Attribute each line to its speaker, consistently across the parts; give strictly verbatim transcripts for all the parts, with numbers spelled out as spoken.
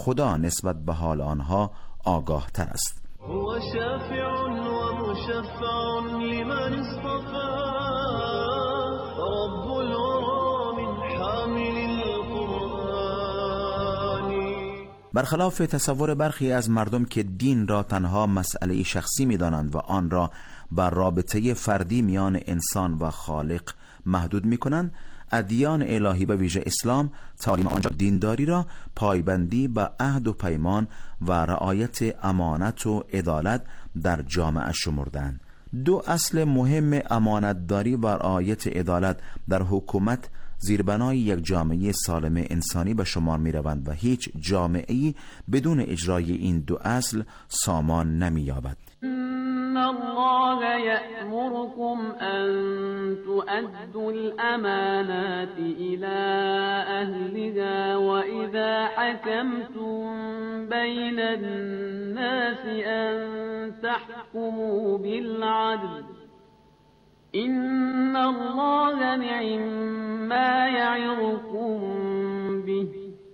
Speaker 1: خدا نسبت به حال آنها آگاه تر است.
Speaker 2: هو شافع و مشفع لمن اصطفى رب الورى من حامل القرآن.
Speaker 1: برخلاف تصور برخی از مردم که دین را تنها مسئله شخصی می دانند و آن را بر رابطه فردی میان انسان و خالق محدود می کنند، ادیان الهی به ویژه اسلام تعالیم آنجا دینداری را پایبندی به عهد و پیمان و رعایت امانت و عدالت در جامعه شمردند. دو اصل مهم امانتداری و رعایت عدالت در حکومت زیربنای یک جامعه سالم انسانی به شمار می روند و هیچ جامعه‌ای بدون اجرای این دو اصل سامان نمی یابد.
Speaker 3: إن الله يأمركم أن تؤدوا الأمانات إلى أهلها وإذا حكمتم بين الناس أن تحكموا بالعدل إن الله نعم ما يعظكم به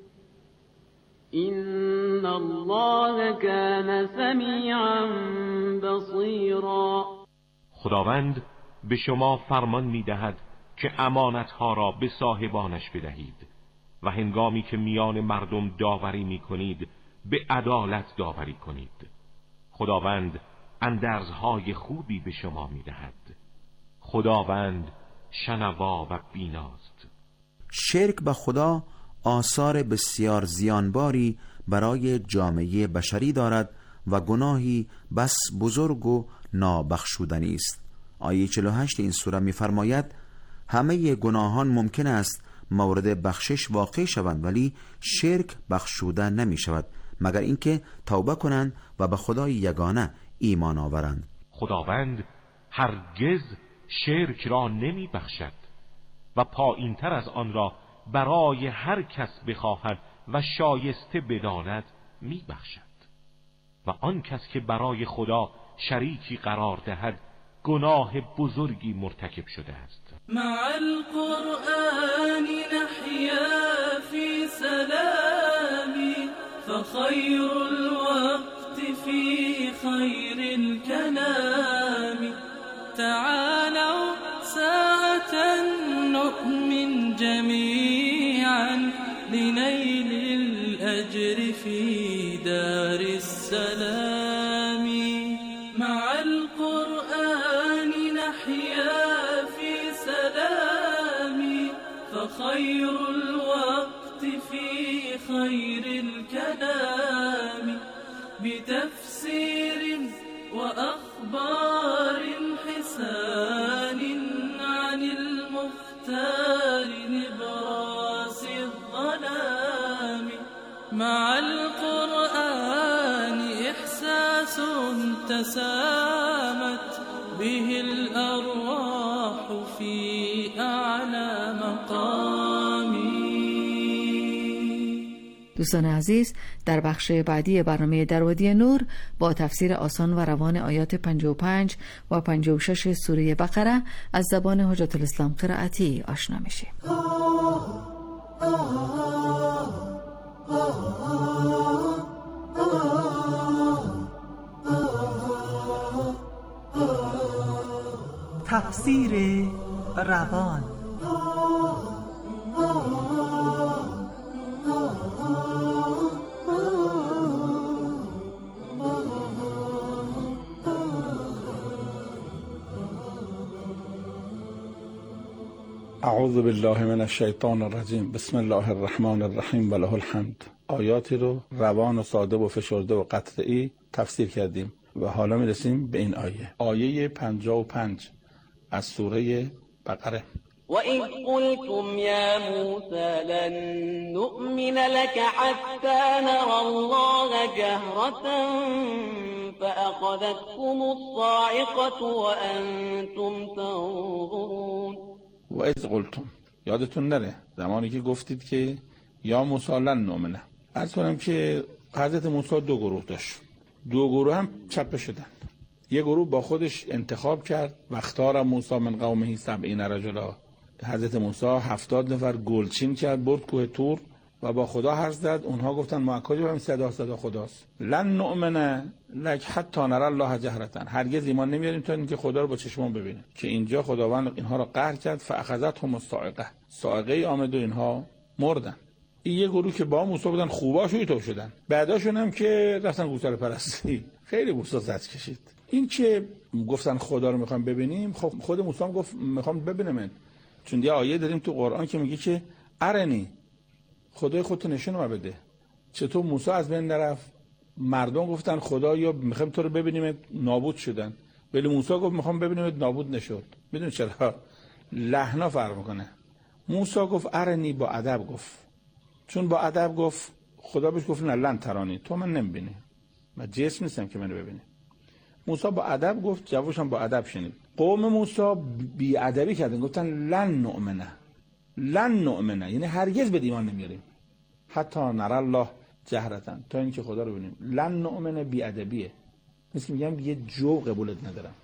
Speaker 3: إن الله كان سميعا بصيرا.
Speaker 4: خداوند به شما فرمان می‌دهد که امانت‌ها را به صاحبانش بدهید و هنگامی که میان مردم داوری می‌کنید به عدالت داوری کنید. خداوند اندرزهای خوبی به شما می‌دهد. خداوند شنوا و بیناست.
Speaker 1: شرک به خدا آثار بسیار زیانباری برای جامعه بشری دارد و گناهی بس بزرگ و نابخشودنی است. آیه چهل و هشت این سوره می‌فرماید همه گناهان ممکن است مورد بخشش واقع شوند ولی شرک بخشوده نمی شود مگر اینکه توبه کنند و به خدای یگانه ایمان آورند.
Speaker 4: خداوند هرگز شرک را نمی بخشد و پایین تر از آن را برای هر کس بخواهد و شایسته بداند می بخشد و آن کس که برای خدا شریکی قرار دهد گناه بزرگی مرتکب شده است.
Speaker 2: مع القرآن نحيا في سلام فخير الوقت في خير الكلام تعالوا ساعة نؤمن جميعا لنيل الأجر في دار السلام. مع القرآن نحيا في سلام فخير الوقت في خير الكلام بتفسير وأخبار حسان عن المختار نبراس الظلام. مع القرآن إحساس تسامت به الأرواح في أعلى مقام.
Speaker 5: دوستان عزیز، در بخش بعدی برنامه در وادی نور با تفسیر آسان و روان آیات پنجاه و پنج و پنجاه و شش سوره بقره از زبان حجت الاسلام قرائتی آشنا میشیم.
Speaker 6: تفسیر روان.
Speaker 7: اعوذ بالله من الشیطان الرجیم. بسم الله الرحمن الرحیم و له الحمد. آیاتی رو روان و ساده و فشرده و قطعی تفسیر کردیم و حالا میرسیم به این آیه. آیه پنجاه و پنج از سوره بقره.
Speaker 3: وَإِذْ قُلْتُمْ يَا مُوسَى لَن نُّؤْمِنَ لَكَ حَتَّى نَرَى اللَّهَ جَهْرَةً فَأَخَذَتْكُمُ الصَّاعِقَةُ وَأَنتُمْ تَنظُرُونَ.
Speaker 7: و اذ قلتم، یادتون نره زمانی که گفتید که یا موسی لن نؤمنه. عرض کنم که حضرت موسی دو گروه داشت، دو گروه هم چپه شدن. یه گروه با خودش انتخاب کرد و اختار موسی من قومه سبعین رجلا. حضرت موسی هفتاد نفر گلچین کرد برد کوه طور و با خدا حرف زد. اونها گفتن ما کجا همین صدا صدا خداست. لن نؤمن لک حتی نرى الله جهرة، هرگز ایمان نمیاریم تا اینکه خدا رو با چشمون ببینیم. که اینجا خداوند اینها رو قهر کرد. فاخذتهم الصاعقه، صاعقه آمد و اینها مردن. این یه گروه که با موسی بودن خوباشو تو شدن، بعداشون هم که رفتن گوساله پرستی. خیلی موسی زد کشید. این که گفتن خدا رو میخوام ببینیم، خب خود موسی هم گفت میخوام ببینم، چون یه آیه داریم تو قرآن که میگه که ارنی، خدای خودت نشون ما بده. چطور موسی از بین نرفت؟ مردم گفتن خدایا میخوام تو رو ببینیم، نابود شدن. ولی موسی گفت میخوام ببینیم، نابود نشد. میدونی چرا؟ لحنا فرق میکنه. موسی گفت ارنی، با ادب گفت، چون با ادب گفت خدا بهش گفت نه لن ترانی، تو من نمیبینی، من جسم نیستم که منو ببینی. موسی با ادب گفت، جوابش هم با ادب شنید. قوم موسی بی ادبی کردن، گفتن لن نؤمنه، لن نؤمنه یعنی هرگز به ایمان نمیاریم، حتی نرى الله جهرة، تا اینکه خدا رو ببینیم. لن نؤمنه بی ادبیه، مثل میگم یه جو قبولت ندارم.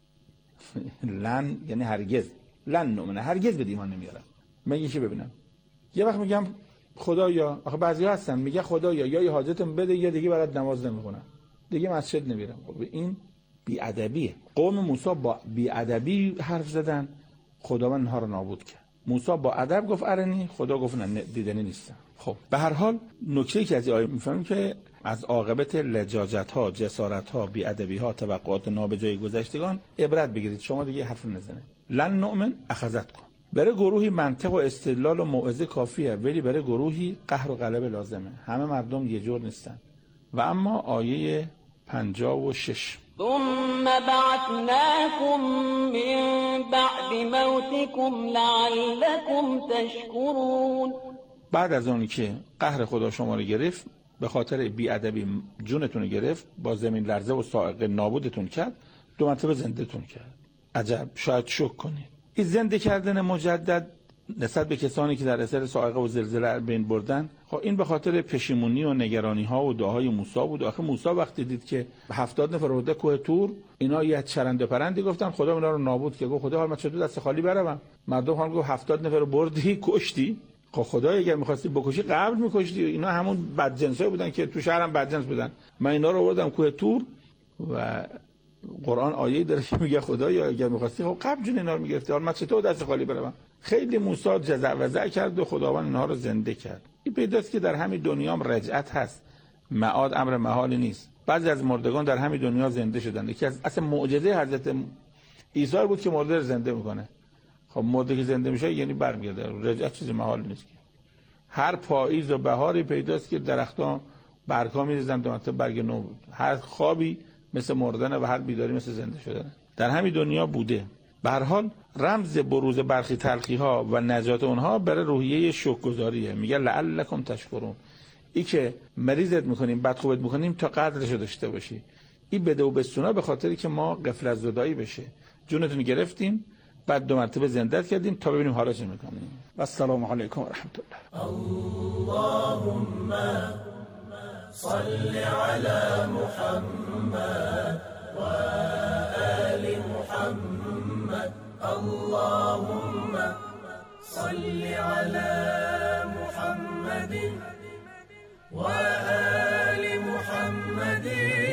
Speaker 7: لن یعنی هرگز، لن نؤمنه هرگز به ایمان نمیارم. من یکی ببینم. یه وقت میگم خدایا، آخه بعضیا هستن میگه خدایا یا یه حاجتم بده یا دیگه برات نماز نمیخونم، دیگه مسجد نمیرم. خب این بی ادبیه. قوم موسی با بی ادبی حرف زدن، خداوند اینها رو نابود کرد. موسی با ادب گفت ارنی، خدا گفت نه دیدنی نیستم. خب به هر حال نکته‌ای که از این آیه میفهمیم که از عاقبت لجاجت‌ها، جسارت‌ها، بی ادبی‌ها، توقعات نابجای گذشتگان عبرت بگیرید. شما دیگه حرف نزنید. لن نؤمن اخذت کن. برای گروهی منطق و استدلال و موعظه کافیه، ولی برای گروهی قهر و غلبه لازمه. همه مردم یه جور نیستن. و اما آیه پنجاه و شش،
Speaker 3: ثم بعثناكم من بعد موتكم لعلكم تشكرون.
Speaker 7: بعد از اون که قهر خدا شما رو گرفت، به خاطر بی‌ادبی جونتون رو گرفت، با زمین لرزه و صاعقه نابودتون کرد، دو مرتبه زنده‌تون کرد. عجب، شاید شک کنید. این زنده کردن مجدد نسبت به کسانی که در اثر صاعقه و زلزله بین بردن، خب این به خاطر پشیمونی و نگرانی ها و دعاهای موسی بود. آخه موسی وقتی دید که هفتاد نفر رده کوه تور، اینا یه چرند پرندی گفتن خدا اونا رو نابود کرد. گفت خدا حال من چطور دست خالی بروم؟ مردم هم گفت هفتاد نفر رو بردی کشتی. خب خدا اگر می‌خواستی بکشی قبل می‌کشتی. اینا همون بدجنسای بودن که تو شهرم بدجنس بودن. من اینا رو بردم کوه تور و قرآن آیه‌ای داره که میگه خدایا اگر می‌خواستی خب قبل جون اینا رو می‌گرفتی، حال من چطور دست خالی بروم؟ خیلی موسی جزع وزع کرد و خداوند اینها رو زنده کرد. این پیداست که در همین دنیا هم رجعت هست. معاد امر محالی نیست. بعضی از مردگان در همین دنیا زنده شدن. یکی از اصلا معجزه حضرت عیسی بود که مرده رو زنده میکنه. خب مرده که زنده میشه یعنی برمیگرده. رجعت چیز محالی نیست. هر پاییز و بهاری پیداست که درختان برگا میریزن تا مثلا برگ نو بود. هر خوابی مثل مردن و هر بیداری مثل زنده شدن. در همین دنیا بوده. به هر حال رمز بروز برخی تلخی ها و نجات اونها برای روحیه شکرگزاریه. میگه لعلکم تشکرون. ای که مریضت میکنیم، بد خوبت میکنیم تا قدرشو داشته باشی. این بده و بستونا به خاطری که ما غفلت زدایی بشه. جونتون گرفتیم، بعد دو مرتبه زندت کردیم تا ببینیم حالا چه میکنیم. و السلام علیکم و رحمت الله.
Speaker 2: اللهم صل علی محمد و آل محمد. اللهم صل على محمد وآل محمد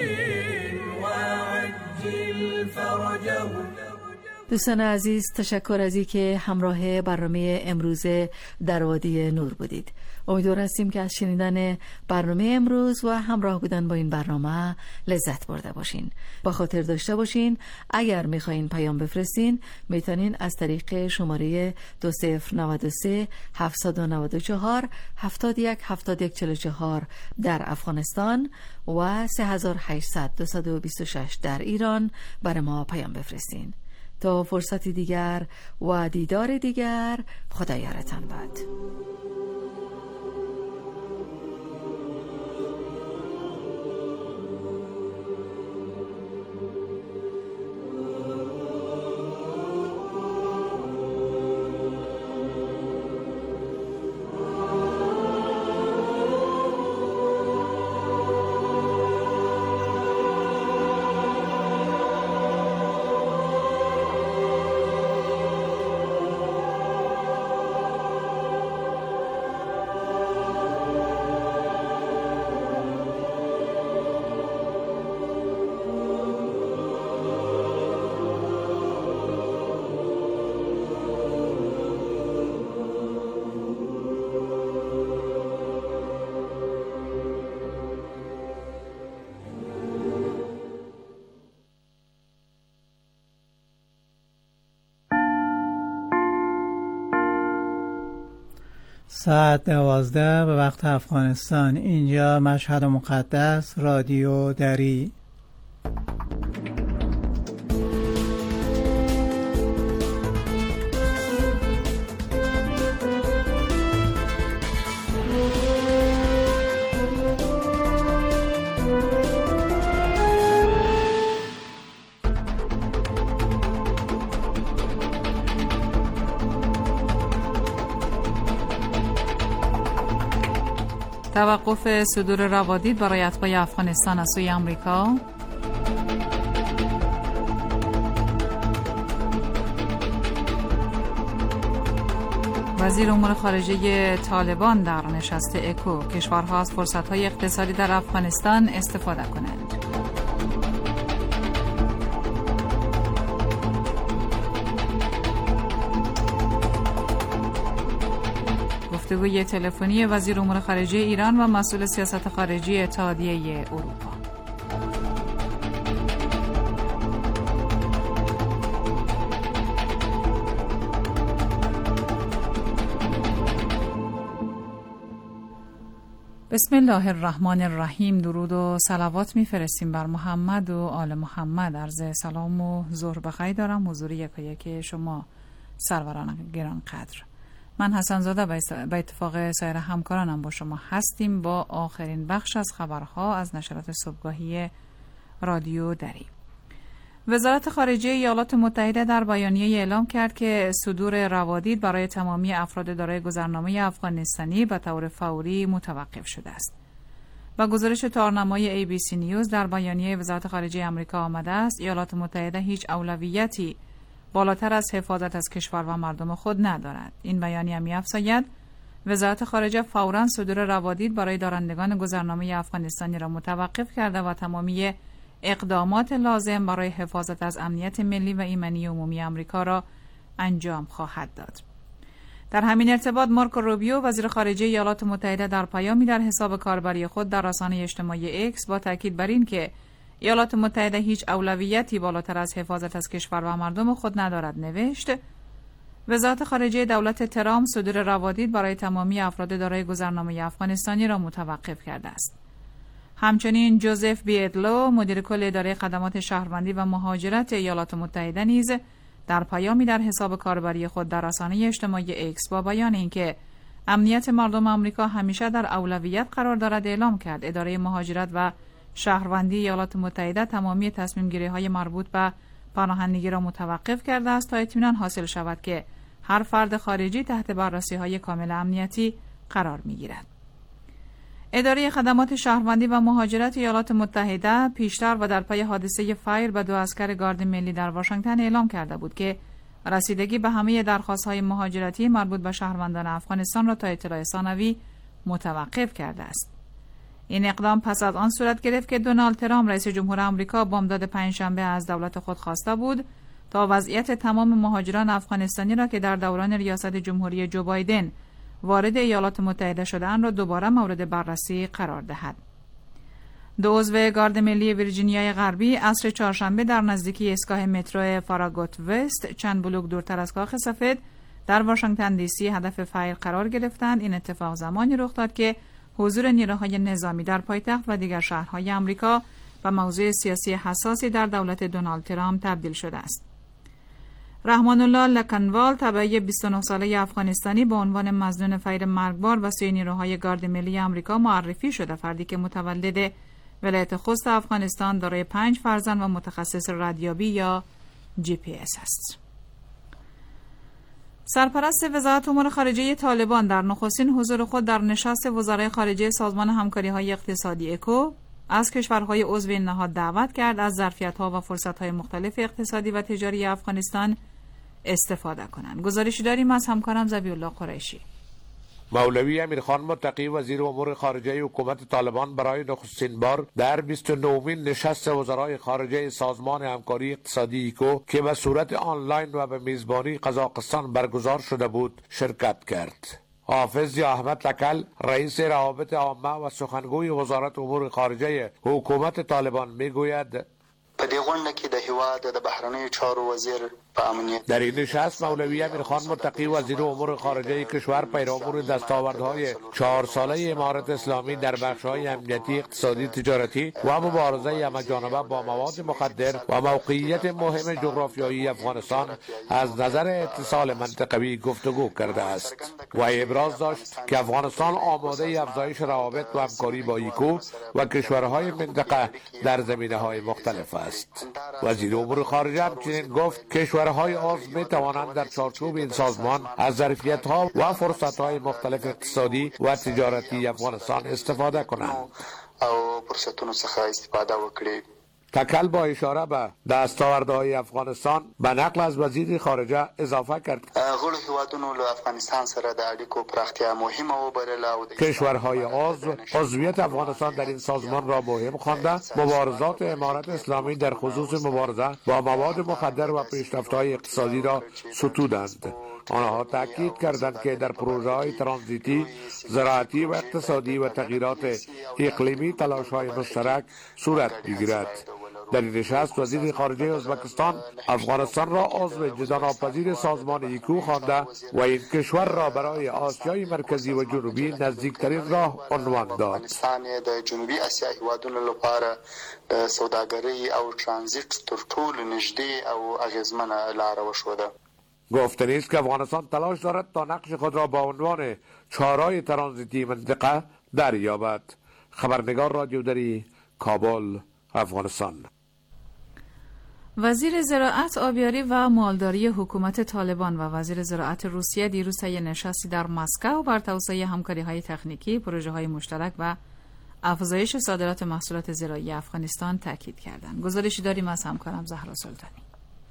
Speaker 2: وعجل فرجه.
Speaker 5: دوستان عزیز، تشکر از اینکه همراه برنامه امروز در وادی نور بودید. امیدوار هستیم که از شنیدن برنامه امروز و همراه بودن با این برنامه لذت برده باشین. با خاطر داشته باشین اگر میخواین پیام بفرستین میتونین از طریق شماره دو صفر نود و سه هفتصد و نود و چهار هفتاد و یک هفتاد و یک چهل و چهار در افغانستان و سه هزار و هشتصد دویست و بیست و شش در ایران برای ما پیام بفرستین. تا فرصتی دیگر و دیدار دیگر، خدا یارتان باد.
Speaker 6: ساعت دوازده به وقت افغانستان. اینجا مشهد مقدس، رادیو دری.
Speaker 8: توقف صدور روادید برای اتباع افغانستان از سوی آمریکا. وزیر امور خارجه طالبان در نشست اکو: کشورها از فرصت‌های اقتصادی در افغانستان استفاده کنند. گفتگوی تلفنی وزیر امور خارجه ایران و مسئول سیاست خارجی اتحادیه اروپا. بسم الله الرحمن الرحیم. درود و صلوات میفرستیم بر محمد و آل محمد. عرض سلام و ظهر بخیر دارم حضور یکایک شما سروران گران قدر. من حسن زاده به اتفاق سایر همکارانم با شما هستیم با آخرین بخش از خبرها از نشرات صبحگاهی رادیو دری. وزارت خارجه ایالات متحده در بیانیه اعلام کرد که صدور روادید برای تمامی افراد دارای گذرنامه افغانستانی به طور فوری متوقف شده است. با گزارش تارنمای ای بی سی نیوز در بیانیه وزارت خارجه آمریکا آمده است ایالات متحده هیچ اولویتی بالاتر از حفاظت از کشور و مردم خود ندارد. این بیانیه می‌افزاید وزارت خارجه فوراً صدور روادید برای دارندگان گذرنامه افغانستانی را متوقف کرده و تمامی اقدامات لازم برای حفاظت از امنیت ملی و ایمنی عمومی آمریکا را انجام خواهد داد. در همین ارتباط مارکو روبیو وزیر خارجه ایالات متحده در پیامی در حساب کاربری خود در رسانه اجتماعی اکس با تاکید بر این که ایالات متحده هیچ اولویتی بالاتر از حفاظت از کشور و مردم خود ندارد نوشت: وزارت خارجه دولت ترامپ صدور روادید برای تمامی افراد دارای گذرنامه افغانستانی را متوقف کرده است. همچنین جوزف بیدلو مدیر کل اداره خدمات شهروندی و مهاجرت ایالات متحده نیز در پیامی در حساب کاربری خود در رسانه اجتماعی اکس با بیان اینکه امنیت مردم آمریکا همیشه در اولویت قرار دارد اعلام کرد اداره مهاجرت و شهروندی ایالات متحده تمامی تصمیم گیری های مربوط به پناهندگی را متوقف کرده است تا اطمینان حاصل شود که هر فرد خارجی تحت بررسی های کامل امنیتی قرار می گیرد. اداره خدمات شهروندی و مهاجرت ایالات متحده پیشتر و در پی حادثه فایر به دو عسکر گارد ملی در واشنگتن اعلام کرده بود که رسیدگی به همه درخواست‌های مهاجرتی مربوط به شهروندان افغانستان را تا اطلاع ثانوی متوقف کرده است. این اقدام پس از آن صورت گرفت که دونالد ترامپ رئیس جمهور آمریکا بامداد پنجشنبه از دولت خود خواسته بود تا وضعیت تمام مهاجران افغانستانی را که در دوران ریاست جمهوری جو بایدن وارد ایالات متحده شده‌اند را دوباره مورد بررسی قرار دهد. دو عضو گارد ملی ویرجینیای غربی عصر چهارشنبه در نزدیکی ایستگاه مترو فاراگوت وست چند بلوک دورتر از کاخ سفید در واشنگتن دی سی هدف فایر قرار گرفتند. این اتفاق زمانی رخ داد که حضور نیروهای نظامی در پایتخت و دیگر شهرهای آمریکا به موضوع سیاسی حساسی در دولت دونالد ترامپ تبدیل شده است. رحمان الله لکنوال تبعی بیست و نه ساله افغانستانی به عنوان مظنون فایر مرگبار و سوی نیروهای گارد ملی آمریکا معرفی شده. فردی که متولد ولایت خوست افغانستان دارای پنج فرزند و متخصص ردیابی یا جی پی اس است. سرپرست وزارت امور خارجه طالبان در نخستین حضور خود در نشست وزرای خارجه سازمان همکاری‌های اقتصادی اکو از کشورهای عضو این نهاد دعوت کرد از ظرفیت‌ها و فرصت‌های مختلف اقتصادی و تجاری افغانستان استفاده کنند. گزارشی داریم از همکارم ذبیح الله قریشی.
Speaker 9: مولوی امیرخان متقی وزیر امور خارجه حکومت طالبان برای نخستین بار در بیست و نهمین نشست وزرای خارجه سازمان همکاری اقتصادی اکو که به صورت آنلاین و به میزبانی قزاقستان برگزار شده بود شرکت کرد. حافظ احمد لکل رئیس روابط عامه و سخنگوی وزارت امور خارجه حکومت طالبان میگوید
Speaker 10: په دې غونډه کې د هیواد د بهرنیو چارو وزیر
Speaker 9: در این نشست مولوی امیرخان متقی وزیر امور خارجه کشور پیرامون دستاوردهای چهار ساله امارت اسلامی در بخش‌های امنیتی، اقتصادی، تجارتی و مبارزه همه‌جانبه با مواد مخدر و موقعیت مهم جغرافیایی افغانستان از نظر اتصال منطقوی گفتگو کرده است و ابراز داشت که افغانستان آماده افزایش روابط و همکاری با ایکو و کشورهای منطقه در زمینه‌های مختلف است. وزیر امور خارجه همچنین گفت کشورهای عضو می توانند در چارچوب این سازمان از ظرفیت‌ها و فرصت‌های مختلف اقتصادی و تجارتی افغانستان استفاده کنند.
Speaker 10: او فرصتونو څخه استفاده وکړي.
Speaker 9: تکل با اشاره به دستاوردهای افغانستان به نقل از وزیر خارجه اضافه کرد
Speaker 10: غړو هیوادونو له افغانستان سره د اړیکو پراختیا مهمه وبلله او
Speaker 9: کشورهای عضو عضویت افغانستان در این سازمان را مهم خوانده مبارزات امارت اسلامی در خصوص مبارزه با مواد مخدر و پیشرفت‌های اقتصادی را ستودند. آنها تاکید کردند که در پروژه‌های ترانزیتی، زراعتی و اقتصادی و تغییرات اقلیمی تلاش‌های مشترک صورت می‌گیرد. در این نشست وزیر خارجه ازبکستان افغانستان را عضو جداگانه‌پذیر سازمان ایکو خوانده و این کشور را برای آسیای مرکزی و جنوبی نزدیکترین راه عنوان داد.
Speaker 10: افغانستان د جنوبی آسیا هیوادونو لپاره د سوداګرۍ او ترانزیت تر ټولو نږدې او اغیزمنه لار وښوده.
Speaker 9: گفتنی است که افغانستان تلاش دارد تا نقش خود را با عنوان چهارراه ترانزیتی منطقه دریابد. خبرنگار رادیو دری، کابل، افغانستان.
Speaker 8: وزیر زراعت، آبیاری و مالداری حکومت طالبان و وزیر زراعت روسیه دیروز طی نشستی در مسکو بر توسعه همکاری‌های تکنیکی، پروژه‌های مشترک و افزایش صادرات محصولات زراعی افغانستان تاکید کردند. گزارشی داریم از همکارم زهرا سلطانی.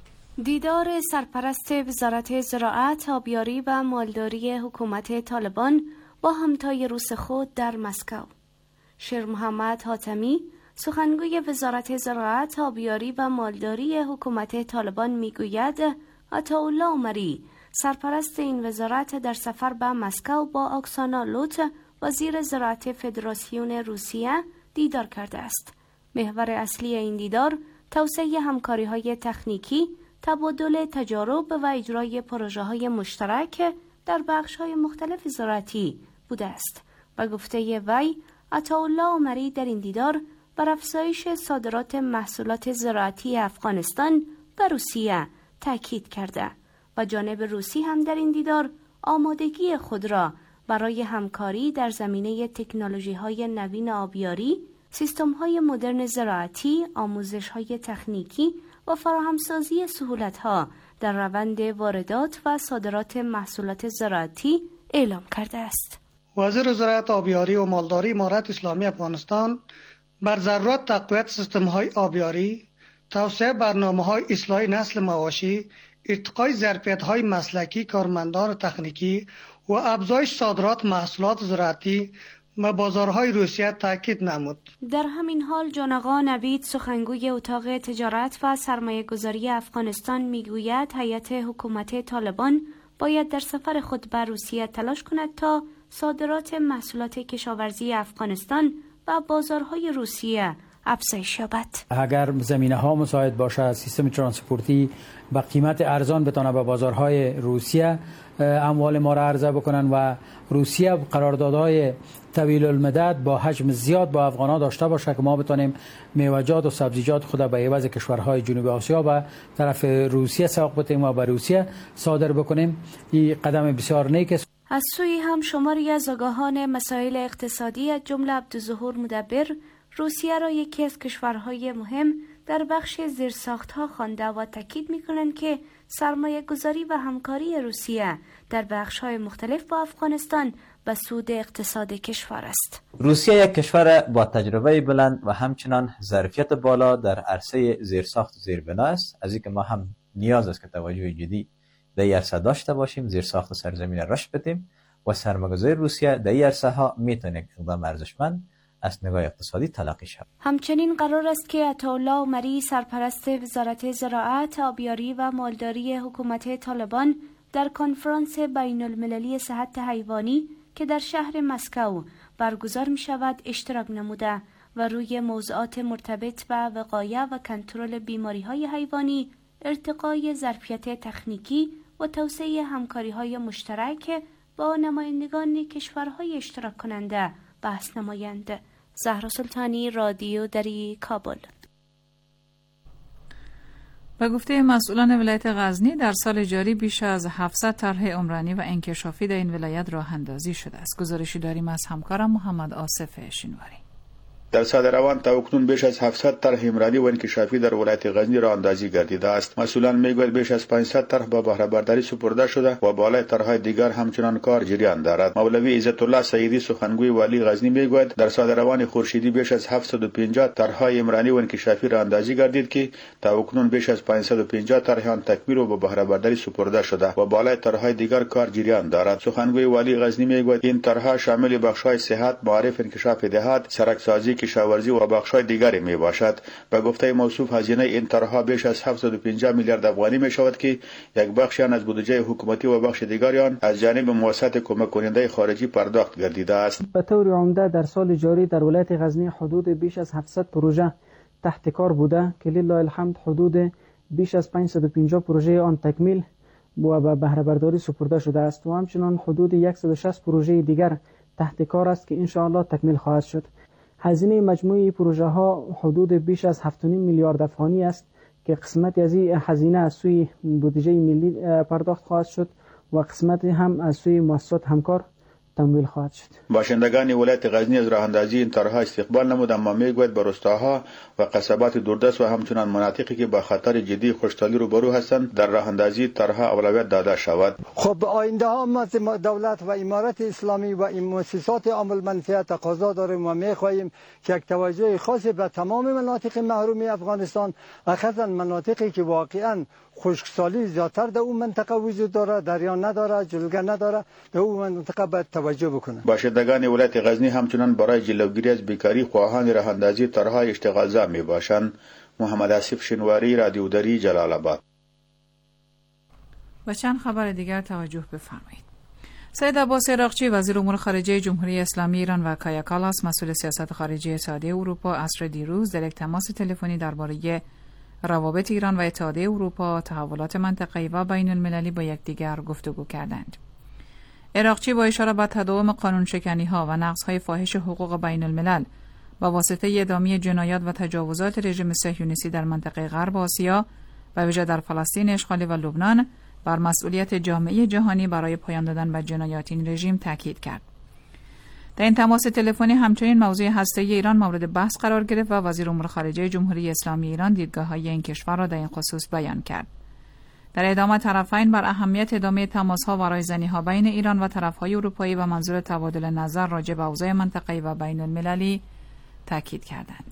Speaker 11: دیدار سرپرست وزارت زراعت، آبیاری و مالداری حکومت طالبان با همتای روس خود در مسکو. شیر محمد حاتمی، سخنگوی وزارت زراعت، آبیاری و مالداری حکومت طالبان میگوید عطاالله عمری، سرپرست این وزارت در سفر به مسکو با اکسانا لوت، وزیر زراعت فدراسیون روسیه دیدار کرده است. محور اصلی این دیدار توسعه همکاری‌های تکنیکی، تبادل تجارب و اجرای پروژه‌های مشترک در بخش‌های مختلف زراعتی بوده است و گفته وی عطاالله عمری در این دیدار بر افزایش صادرات محصولات زراعتی افغانستان به روسیه تاکید کرده و جانب روسی هم در این دیدار آمادگی خود را برای همکاری در زمینه تکنولوژی‌های نوین آبیاری، سیستم‌های مدرن زراعتی، آموزش‌های تکنیکی و فراهمسازی سهولت‌ها در روند واردات و صادرات محصولات زراعتی اعلام کرده است.
Speaker 12: وزیر زراعت، آبیاری و مالداری امارت اسلامی افغانستان بر ضرورت تقویت سیستم‌های آبیاری، توسعه برنامه‌های اصلاح نسل مواشی، ارتقای ظرفیت‌های مسلکی کارمندان تکنیکی و افزایش صادرات محصولات زراعتی و بازارهای روسیه تاکید نمود.
Speaker 11: در همین حال جان آقا نوید، سخنگوی اتاق تجارت و سرمایه گذاری افغانستان میگوید هیئت حکومت طالبان باید در سفر خود به روسیه تلاش کند تا صادرات محصولات کشاورزی افغانستان و بازارهای روسیه افزایش یابد.
Speaker 13: اگر زمینه ها مساعد باشه، سیستم ترانسپورتی با قیمت ارزان بتونه به بازارهای روسیه اموال ما را عرضه بکنن و روسیه قراردادهای طویل المدت با حجم زیاد با افغان‌ها داشته باشه که ما بتونیم میوه‌جات و سبزیجات خود به عوض کشورهای جنوب آسیا به طرف روسیه سوق بدیم و به روسیه صادر بکنیم. این قدم بسیار نیک است.
Speaker 11: از سوی هم شماری از آگاهان مسائل اقتصادی از جمله عبدالظهور مدبر روسیه را یکی از کشورهای مهم در بخش زیرساخت‌ها خوانده و تاکید می‌کنند که سرمایه گذاری و همکاری روسیه در بخش‌های مختلف با افغانستان به سود اقتصاد کشور است.
Speaker 14: روسیه یک کشور با تجربه بلند و همچنان ظرفیت بالا در عرصه زیرساخت و زیربنا است، از اینکه ما هم نیاز است که توجه جدی در این عرصه داشته باشیم، زیرساخت سرزمین رشد بدیم و سرمایه‌گذاری روسیه در این عرصه ها میتونه اقدام ارزشمند از نگاه اقتصادی تلقی شود.
Speaker 11: همچنین قرار است که عطاالله عمری، سرپرست وزارت زراعت، آبیاری و مالداری حکومت طالبان در کنفرانس بین المللی صحت حیوانی که در شهر مسکو برگزار می شود اشتراک نموده و روی موضوعات مرتبط به وقایع و کنترل بیماری های حیوانی ارتقای ظرفیت تکنیکی و توسعه همکاری‌های مشترک با نمایندگان کشورهای اشتراک کننده بحث نمایند. زهرا سلطانی، رادیو دری، کابل.
Speaker 8: به گفته مسئولان ولایت غزنی در سال جاری بیش از هفتصد طرح عمرانی و انکشافی در این ولایت راه اندازی شده است. گزارشی داریم از همکارم محمد آصف شینواری.
Speaker 15: در سال روان تا اکنون بیش از هفتصد طرح عمرانی و انکشافی در ولایت غزنی راه اندازی گردیده است. مسئولان میگویند بیش از پانصد طرح به بهره برداری سپرده شده و بالای طرح‌های دیگر همچنان کار جریان دارد. مولوی عزت الله سیدی سخنگوی والی غزنی میگوید در سال روان خورشیدی بیش از هفتصد و پنجاه طرح‌های عمرانی و انکشافی راه اندازی گردید که تا اکنون بیش از پانصد و پنجاه طرح آن تکمیل و به بهره برداری سپرده شده و بالای طرح‌های دیگر کار جریان دارد. سخنگوی والی غزنی میگوید این طرح‌ها شامل بخش‌های صحت، معارف، انکشاف دهات، سرک‌سازی، کشاورزی و بخش‌های دیگری می باشد. به گفته موصوف هزینه این طرح‌ها بیش از هفتصد و پنجاه میلیارد افغانی می شود که یک بخش آن از بودجه حکومتی و بخش دیگری آن از جانب مؤسسات کمک کننده خارجی پرداخت گردیده است.
Speaker 16: به طور عمده در سال جاری در ولایت غزنی حدود بیش از هفتصد پروژه تحت کار بوده که لله الحمد حدود بیش از پانصد و پنجاه پروژه آن تکمیل و به بهره برداری سپرده شده است و همچنین حدود صد و شصت پروژه دیگر تحت کار است که ان شاء الله تکمیل خواهد شد. هزینه مجموعی پروژه ها حدود بیش از هفت و نیم میلیارد افغانی است که قسمتی از این هزینه از سوی بودجه ملی پرداخت خواهد شد و قسمتی هم از سوی مؤسسات همکار تمویل خواهد شد.
Speaker 15: باشندگان ولایت غزنی از راه اندازی این طرح‌ها استقبال نمود، اما میگوید به روستاها و قصبات دوردست و همچنان مناطقی که با خطر جدی خشکسالی روبرو هستند در راه اندازی طرح‌ها اولویت داده شود.
Speaker 17: خب آینده ها ما دولت و امارت اسلامی و این مؤسسات عامل منفعت تقاضا داریم و می‌خواهیم که یک توجه خاص به تمام مناطق محروم افغانستان، خاصه مناطقی که واقعاً خشکسالی زیادتر در اون منطقه وجود داره، دریا نداره، جلگه نداره، در اون منطقه باید توجه بکنه.
Speaker 15: باشندگان ولایت غزنی همچنان برای جلوگیری از بیکاری خواهان راه اندازی طرح‌های اشتغالزا میباشند. محمد آصف شینواری، رادیو دری، جلال آباد.
Speaker 8: و چند خبر دیگر توجه بفرمایید. سید عباس عراقچی وزیر امور خارجه جمهوری اسلامی ایران و کایا کالاس مسئول سیاست خارجی اتحادیه اروپا عصر دیروز در یک تماس تلفنی درباره روابط ایران و اتحادیه اروپا، تحولات منطقه‌ای و بین المللی با یکدیگر گفتگو کردند. عراقچی با اشاره به تداوم قانون شکنی‌ها و نقض‌های فاحش حقوق بین الملل با واسطه ادامه جنایات و تجاوزات رژیم صهیونیستی در منطقه غرب آسیا و ویژه در فلسطین اشغالی و لبنان بر مسئولیت جامعه جهانی برای پایان دادن به جنایات این رژیم تاکید کرد. در این تماس تلفنی همچنین موضوع هسته‌ای ایران مورد بحث قرار گرفت و وزیر امور خارجه جمهوری اسلامی ایران دیدگاه‌های این کشور را در این خصوص بیان کرد. در ادامه طرفین بر اهمیت ادامه تماس‌ها و رایزنی‌ها بین ایران و طرف‌های اروپایی و منظور تبادل نظر راجع به اوضاع منطقه‌ای و بین المللی تاکید کردند.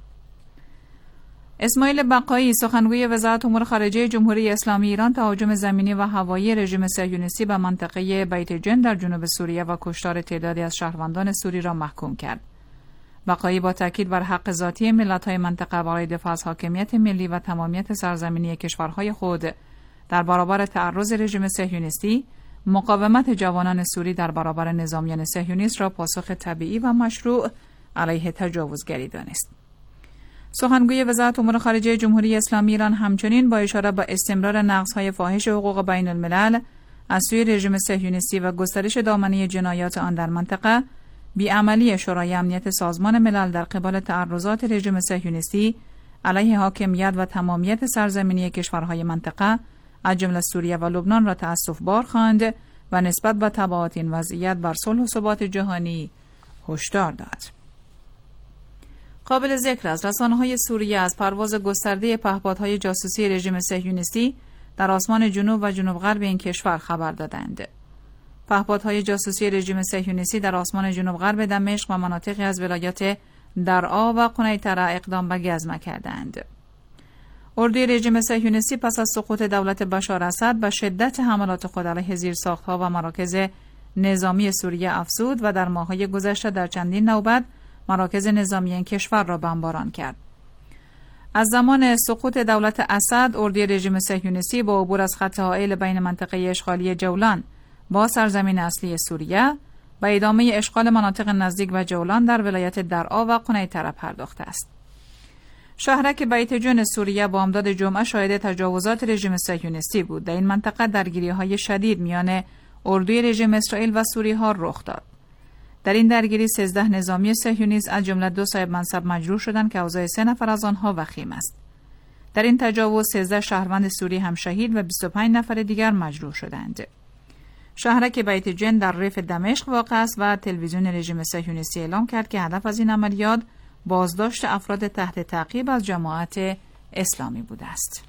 Speaker 8: اسماعیل بقایی سخنگوی وزارت امور خارجه جمهوری اسلامی ایران تهاجم زمینی و هوایی رژیم صهیونیستی به منطقه بیت جن در جنوب سوریه و کشتار تعدادی از شهروندان سوری را محکوم کرد. بقایی با تاکید بر حق ذاتی ملت‌های منطقه برای دفاع از حاکمیت ملی و تمامیت سرزمینی کشورهای خود در برابر تعرض رژیم صهیونیستی، مقاومت جوانان سوری در برابر نظامیان صهیونیست را پاسخ طبیعی و مشروع علیه تجاوزگری دانست. سخنگوی وزارت امور خارجه جمهوری اسلامی ایران همچنین با اشاره به استمرار نقض‌های فاحش حقوق بین الملل از سوی رژیم صهیونیستی و گسترش دامنه جنایات آن در منطقه، بی‌عملی شورای امنیت سازمان ملل در قبال تعرضات رژیم صهیونیستی علیه حاکمیت و تمامیت سرزمینی کشورهای منطقه از جمله سوریه و لبنان را تأسف‌بار خواند و نسبت به تبعات این وضعیت بر صلح و ثبات جهانی هشدار داد. قابل ذکر است رسانه‌های سوریه از پرواز گسترده پهپادهای جاسوسی رژیم صهیونیستی در آسمان جنوب و جنوب غرب این کشور خبر دادند. پهپادهای جاسوسی رژیم صهیونیستی در آسمان جنوب غرب دمشق و مناطقی از ولایات درعا و قنیطره اقدام به گزم کردند. اردوی رژیم صهیونیستی پس از سقوط دولت بشار اسد به شدت حملات خود علیه زیرساخت‌ها و مراکز نظامی سوریه افزود و در ماه‌های گذشته در چندین نوبت مراکز نظامی این کشور را بمباران کرد. از زمان سقوط دولت اسد، اردوی رژیم صهیونیستی با عبور از خط حائل بین منطقه اشغالی جولان با سرزمین اصلی سوریه به ادامه اشغال مناطق نزدیک و جولان در ولایت درعا و قنیطره پرداخته است. شهرک بیت جن سوریه با امداد جمعه شاهد تجاوزات رژیم صهیونیستی بود. در این منطقه درگیری‌های شدید میان اردوی رژیم اسرائیل و سوری‌ها رخ داد. در این درگیری سیزده نظامی صهیونیست از جمله دو صاحب منصب مجروح شدند که اوضاع سه نفر از آنها وخیم است. در این تجاوز سیزده شهروند سوری هم شهید و بیست و پنج نفر دیگر مجروح شدند. شهرک بیت جن در ریف دمشق واقع است و تلویزیون رژیم صهیونیستی اعلام کرد که هدف از این عملیات بازداشت افراد تحت تعقیب از جماعت اسلامی بوده است.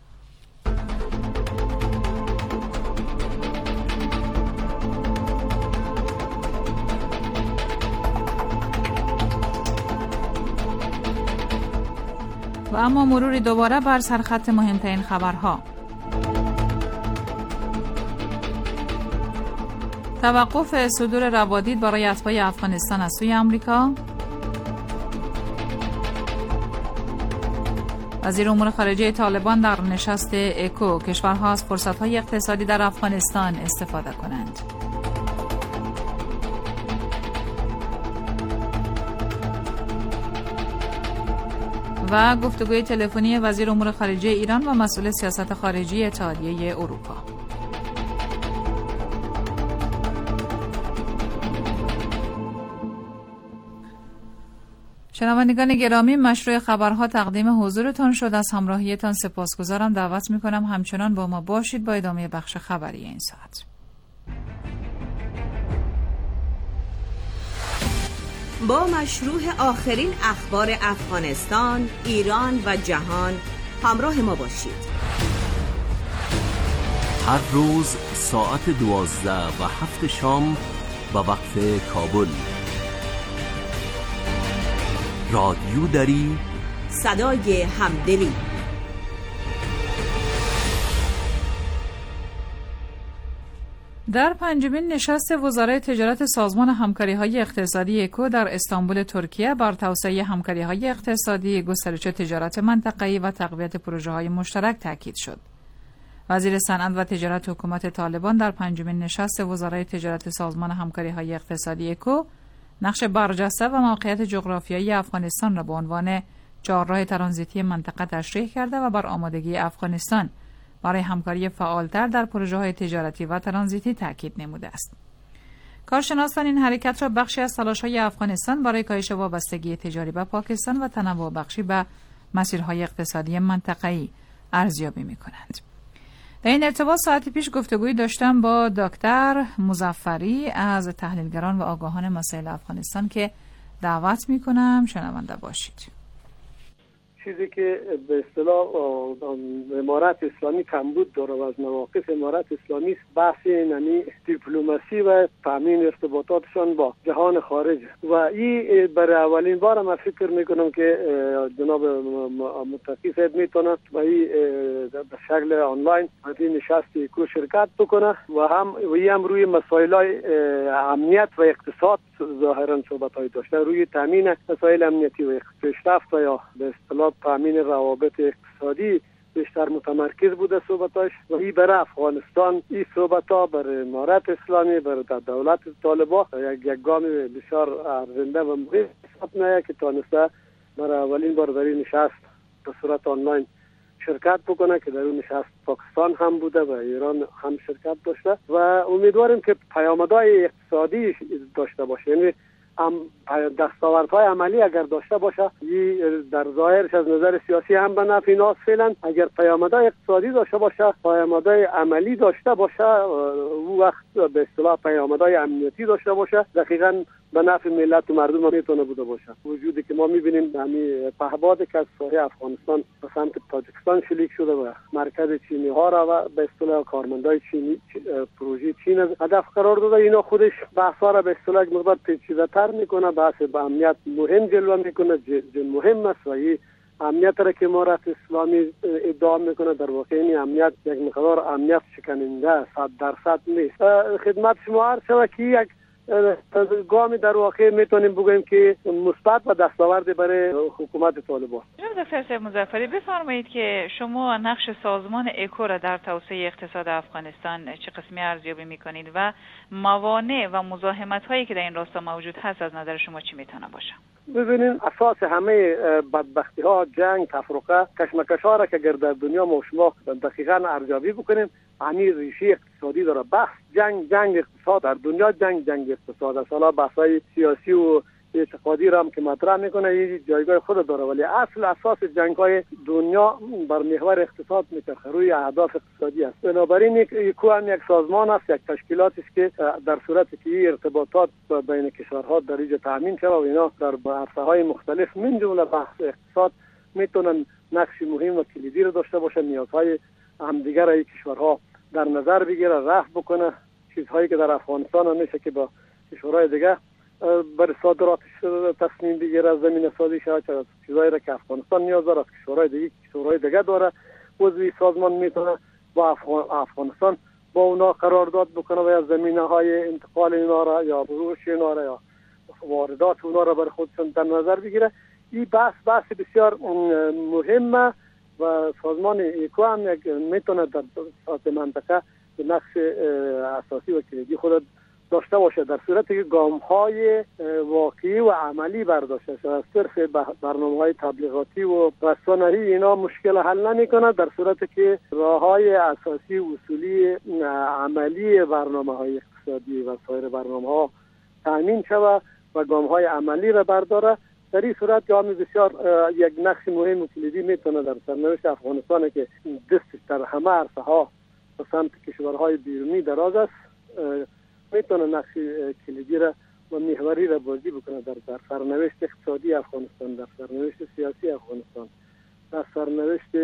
Speaker 8: و اما مروری دوباره بر سرخط مهمترین خبرها. توقف صدور روادید برای اتباع افغانستان از سوی آمریکا. وزیر امور خارجه طالبان در نشست اکو کشورها از فرصت‌های اقتصادی در افغانستان استفاده کنند. و گفتگوی تلفنی وزیر امور خارجه ایران و مسئول سیاست خارجی اتحادیه اروپا. شنوندگان گرامی، مشروع خبرها تقدیم حضورتان شد. از همراهیتان سپاسگزارم. دعوت میکنم همچنان با ما باشید با ادامه بخش خبری این ساعت.
Speaker 18: با مشروع آخرین اخبار افغانستان، ایران و جهان همراه ما باشید.
Speaker 19: هر روز ساعت دوازده و هفت شام به وقت کابل. رادیو دری،
Speaker 18: صدای همدلی.
Speaker 8: در پنجمین نشست وزرای تجارت سازمان همکاری‌های اقتصادی اکو در استانبول ترکیه بر توسعه همکاری‌های اقتصادی، گسترش تجارت منطقه‌ای و تقویت پروژه‌های مشترک تاکید شد. وزیر صنعت و تجارت حکومت طالبان در پنجمین نشست وزرای تجارت سازمان همکاری‌های اقتصادی اکو نقش برجسته و موقعیت جغرافیایی افغانستان را به عنوان چهارراه ترانزیتی منطقه تشریح کرده و بر آمادگی افغانستان برای همکاری فعالتر در پروژه‌های تجارتی و ترانزیتی تاکید نموده است. کارشناسان این حرکت را بخشی از تلاش‌های افغانستان برای کاهش وابستگی تجاری به پاکستان و تنوع بخشی به مسیرهای اقتصادی منطقه‌ای ارزیابی می‌کنند. در این ارتباط ساعتی پیش گفتگویی داشتم با دکتر مظفری از تحلیلگران و آگاهان مسائل افغانستان که دعوت می‌کنم شنونده باشید.
Speaker 20: چیزی که به اصطلاح امارت اسلامی کمبود داره و از نواقص امارت اسلامی است بحث یعنی دیپلماسی و تامین ارتباطاتشان با جهان خارج و این برای اولین بار من فکر میکنم که جناب متقی صاحب میتونه و این به شکل آنلاین از این نشست اکو شرکت بکنه و هم و این هم روی مسائل امنیت و اقتصاد ظاهرا صحبت‌های داشته، روی تامین مسائل امنیتی و پیشرفت و یا به اصطلاح تامین روابط اقتصادی بیشتر متمرکز بوده صحبتاش و این برای افغانستان این صحبت‌ها برای امارت اسلامی برای دولت طالبان یک یک گام بسیار ارزنده و مهم حساب می‌آید که تانسته برای اولین بار در این نشست به صورت آنلاین شرکت بکنه که در اون نشست پاکستان هم بوده و ایران هم شرکت داشته و امیدواریم که پیامدهای اقتصادی داشته باشه، یعنی هم دستاوردهای عملی اگر داشته باشه در ظاهرش از نظر سیاسی هم به نفع ناس فعلا، اگر پیامدهای اقتصادی داشته باشه پیامدهای عملی داشته باشه او وقت به اصطلاح پیامدهای امنیتی داشته باشه دقیقاً به نفع ملت و مردم میتونه بوده باشه. وجودی که ما میبینیم همین پهبادی که از ساحل افغانستان به سمت تاجیکستان شلیک شده و مرکز چینی ها را و به اصطلاح کارمندای چینی پروژه چین هدف قرار داده، اینا خودش بحثا را به اصطلاح مقدار پیچیده‌تر میکنه، بحث به امنیت مهم جلوه میکنه، مهم است و این امنیت را که امارت اسلامی ادعا میکنه در واقع این امنیت یک مقدار امنیت شکننده صد درصد نیست. خدمت شما عرض شود که یک گامی در واقع میتونیم بگوییم که مثبت و دستاورد برای حکومت طالبان.
Speaker 8: جناب دکتر صاحب مظفری بفرمایید که شما نقش سازمان اکو را در توسعه اقتصاد افغانستان چه قسمی ارزیابی میکنید و موانع و مزاحمت هایی که در این راستا موجود هست از نظر شما چی میتونه باشه؟
Speaker 20: ببینید اساس همه بدبختی ها، جنگ، تفرقه، کشمکش ها را که در دنیا ما شما دقیقاً ارزیابی بکنیم، همین ریشه اقتصادی داره. بحث جنگ جنگ اقتصاد در دنیا، جنگ جنگ اقتصاد است. حالا بحث‌های سیاسی و اعتقادی را هم که مطرح میکنه این جایگاه خود داره، ولی اصل اساس جنگ‌های دنیا بر محور اقتصاد میچرخه، روی اهداف اقتصادی است. بنابراین اکو هم یک سازمان است، یک تشکیلاتی است که در صورتی که این ارتباطات بین کشورها در اینجا تامین شود و اینا در عرصه‌های مختلف من جمله بحث اقتصاد میتونن نقش مهم و کلیدی را داشته باشه، نیازهای همدیگر را کشورها در نظر بگیره، رفع بکنه. چیزهایی که در افغانستان همیشه که با کشورهای دیگه بر صادراتش تصمیم بگیره، زمین سازی شود، چیزهایی را که افغانستان نیاز داره کشورهای دیگه کشورهای دیگه داره، عضو سازمان میتونه با افغانستان با اونا قرارداد بکنه و یا زمینه‌های انتقال اینا را یا فروش اینا را یا واردات اونا را بر خودشون در نظر بگیره. این بحث بحث بسیار مهمه و سازمان اکو هم میتونه در سطح منطقه نقش اساسی و کلیدی خود داشته باشه در صورتی که گام‌های واقعی و عملی برداشته شود. صرف برنامه‌های تبلیغاتی و رسانه‌ای اینا مشکل حل نمی‌کنه، در صورتی که راه‌های اساسی اصولی عملی برنامه‌های اقتصادی و سایر برنامه‌ها تامین شود و گام‌های عملی را برداره. در این صورت گام بسیار یک نقش مهم و کلیدی میتونه در سرنوشت افغانستان که دستش در همه عرصه‌ها به سمت کشورهای بیرونی دراز است، میتونه نقش کلیدی را و محوری را بازی بکنه در در سرنوشت اقتصادی افغانستان، در سرنوشت سیاسی افغانستان، در سرنوشت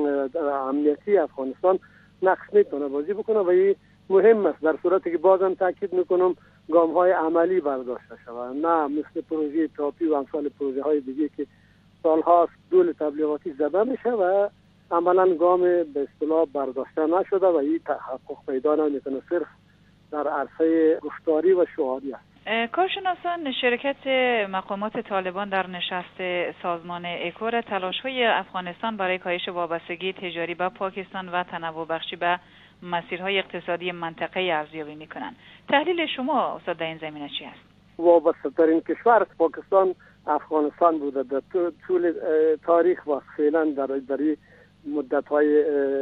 Speaker 20: امنیتی افغانستان نقش میتونه بازی بکنه و این مهم است. در صورتی که بازم تاکید میکنم گام‌های عملی برداشته شود، نه مثل پروژه تاپی و امثال پروژه های دیگه که سالهاست دول تبلیغاتی زده میشه و عملا گام به اصطلاح برداشته نشده و این تحقق پیدا نمیکنه، صرف در عرصه گفتاری و شعاری است.
Speaker 8: کارشناسان شرکت مقامات طالبان در نشست سازمان اکو را تلاش‌های افغانستان برای کاهش وابستگی تجاری به پاکستان و تنوع بخشی به مسیرهای اقتصادی منطقه ارزیابی میکنند. تحلیل شما استاد در این زمینه چی است؟
Speaker 20: وابسته ترین کشور پاکستان افغانستان بوده در طول تاریخ و فعلا در در مدت‌های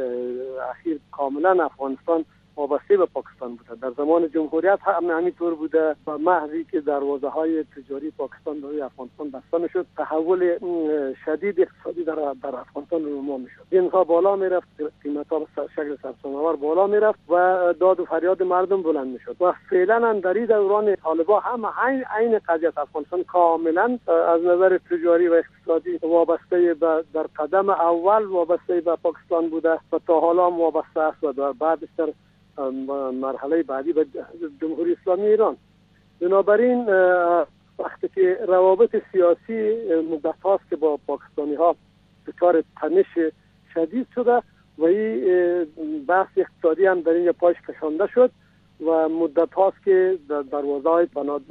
Speaker 20: اخیر کاملا افغانستان وابسته به پاکستان بوده. در زمان جمهوریت هم همینطور بوده و محضی که دروازه‌های تجاری پاکستان برای افغانستان بسته میشد تحول شدید اقتصادی در در افغانستان رونما میشد. اینها بالا میرفت، قیمت‌ها به شکل سرسام‌آور بالا میرفت و داد و فریاد مردم بلند میشد. و فعلا هم در دوران طالبان هم عین عین قضیه افغانستان کاملا از نظر تجاری و اقتصادی وابسته به در قدم اول وابسته به پاکستان بوده و تا حالا هم وابسته است و در بعدش در مرحله بعدی به جمهوری اسلامی ایران. بنابراین وقتی که روابط سیاسی مدت هاست که با پاکستانی ها دچار تنش شدید شده و این بحث اقتصادی هم در اینجا پایش کشانده شد و مدت هاست که در دروازه های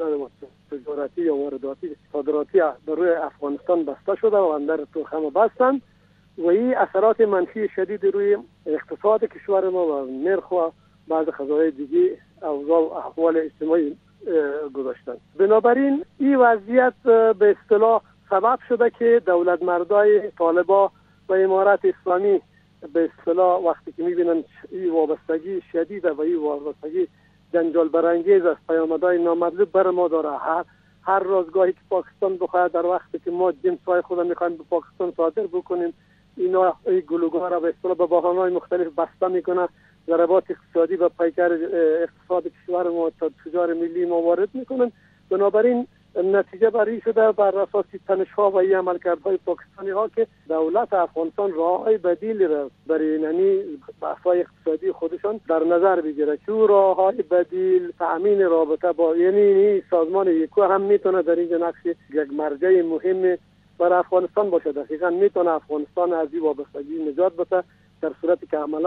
Speaker 20: تجارتی یا وارداتی صادراتی در روی افغانستان بسته شده و اندر تو همه بستند و این اثرات منفی شدید روی اقتصاد کشور ما و نرخ و بعض خزانه دیگه اوضاع و احوال اجتماعی گذاشتن. بنابراین این وضعیت به اصطلاح سبب شده که دولت مردای طالبان و امارت اسلامی به اصطلاح وقتی که میبینن این وابستگی شدیده و این وابستگی جنجال برانگیز است، پیامدهای نامطلوب بر ما داره. هر هر روزگاهی که پاکستان بخواد در وقتی که ما جنس‌های خود میخوایم به پاکستان صادر بکنیم اینا این گلوگاه را به اصطلاح به بحران‌های مختلف بسته میکنه، ضربات اقتصادی و پیکر اقتصاد کشور ما تا تجار ملی ما وارد میکنن. بنابراین نتیجه بری شده بر اساس تنش‌ها و این عملکردهای پاکستانی ها که دولت افغانستان راه‌های بدیلی را برای یعنی بحث‌های اقتصادی خودشان در نظر بگیره که راه‌های بدیل تأمین رابطه با یعنی سازمان اکو هم میتونه در اینجا نقش یک مرجع مهم برای افغانستان باشه. دقیقاً میتونه افغانستان از این وابستگی نجات بده در صورتی که عملاً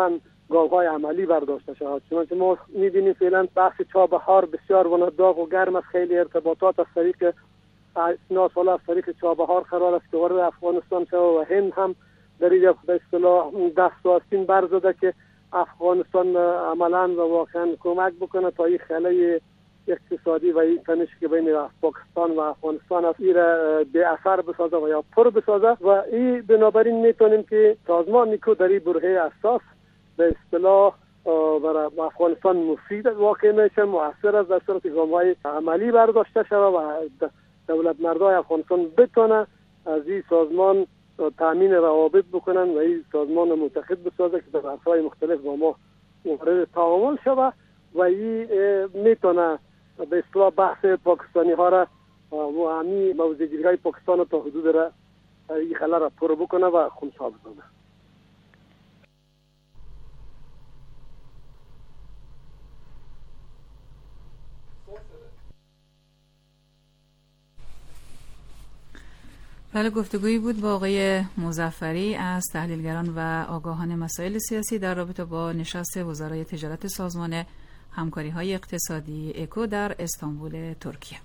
Speaker 20: گام‌های عملی برداشته شود. چنانچه ما می‌بینیم فعلا بحث چابهار بسیار و داغ و گرم است. خیلی ارتباطات از طریق اسناد حالا از طریق چابهار قرار است که وارد افغانستان شود و هند هم در اینجا به اصطلاح دست و آستین برزده که افغانستان عملاً و واقعاً کمک بکنه تا این خلای اقتصادی و این تنش که بین پاکستان و افغانستان است این را به اثر بسازه و یا پر بسازه و این بنابراین میتونیم که سازمان نیکو در این برهه اساس به اصطلاح برای افغانستان مفید واقع میشه، مؤثر است در صورت گام‌های عملی برداشته شود و دولت مردای افغانستان بتونه از این سازمان تامین روابط بکنن و این سازمان متحد بسازه که در عرصه‌های مختلف با ما وارد تعامل شود و این میتونه به اصطلاح بحث پاکستانی ها را و همین موضوعگیری های پاکستان تا حدود را این خلا را پر بکنه و خونسا بزنه.
Speaker 8: بله، گفتگویی بود با آقای مظفری از تحلیلگران و آگاهان مسائل سیاسی در رابطه با نشست وزرای تجارت سازمان همکاری‌های اقتصادی اکو در استانبول ترکیه.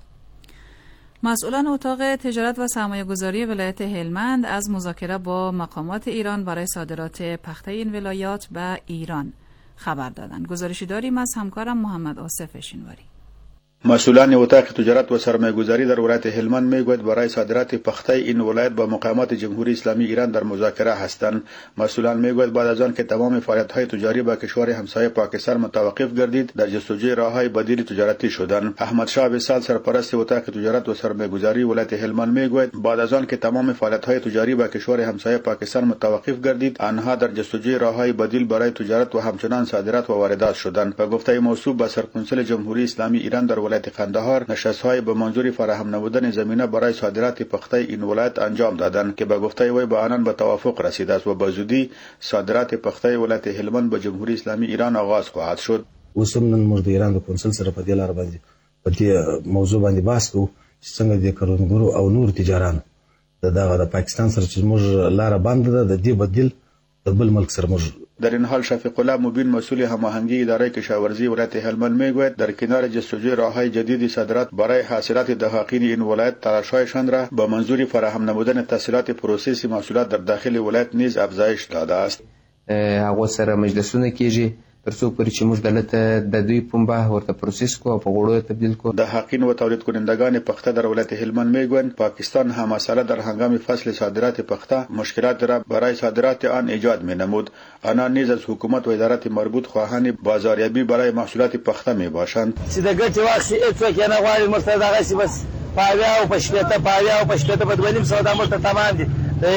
Speaker 8: مسئولان اتاق تجارت و سرمایه‌گذاری ولایت هلمند از مذاکره با مقامات ایران برای صادرات پخته این ولایات به ایران خبر دادند. گزارشی داریم از همکارم محمد آصف شینواری.
Speaker 15: مسئولان اتاق تجارت و سرمایه‌گذاری در ولایت هلمند میگوید برای صادرات پخته این ولایت با مقامات جمهوری اسلامی ایران در مذاکره هستند. مسئولان میگوید بعد از آن که تمام فعالیت‌های تجاری با کشور همسایه پاکستان متوقف گردید در جستجوی راه‌های بدیل تجارتی شدند. احمد شاه وصال سرپرست اتاق تجارت و سرمایه‌گذاری ولایت هلمند میگوید بعد از آن که تمام فعالیت‌های تجاری با کشور همسایه پاکستان متوقف گردید آنها در جستجوی راه‌های بدیل برای تجارت و همچنان صادرات و واردات شدند. به گفته موصوف به سرکنسول جمهوری اسلامی ایران در ولایت قندهار نشست‌های به منظور فراهم نمودن زمینه برای صادرات پخته این ولایت انجام دادند که به گفته وی با آنان به توافق رسیده است و به زودی صادرات پخته ولایت هلمند به جمهوری اسلامی ایران آغاز خواهد شد.
Speaker 21: وسمن موږ د ایران د کنسل سره په دې لار باندې په دې موضوع باندې بحث کوو چې څنګه د کروندګرو او نور تجارانو د دغه د پاکستان سره چې موږ لار بند ده د دې بدیل د بل ملک سره موږ.
Speaker 15: در این حال شفیق الله مبین مسئول هماهنگی اداره کشاورزی ولایت هلمند میگوید در کنار جستجوی راه‌های جدید صادرات برای حاصلات دهقانی این ولایت تلاش‌هایشان را به منظور فراهم نمودن تسهیلات پروسس محصولات در داخل ولایت نیز افزایش داده است.
Speaker 22: هغه سره مجلسونه کیږي ترڅو پرې چې موږ دلته د دوی پنبه ورته پروسس کو او په غوړو تبدیل کو.
Speaker 15: دهقین و تولید کنندگان پخته در ولایت هلمند میگویند پاکستان هم مسئله در هنگام فصل صادرات پخته مشکلات را برای صادرات آن ایجاد مینمود. آنان نیز از حکومت و ادارات مربوط خواهان بازاریابی برای محصولات پخته میباشند.
Speaker 23: چې د ګټې واخلي هیڅوک یې نه غواړي مرته دغسې بس پاویا او په شپېته پاویا او په شپېته به دوه نیم سوه دا مرته تمام دي.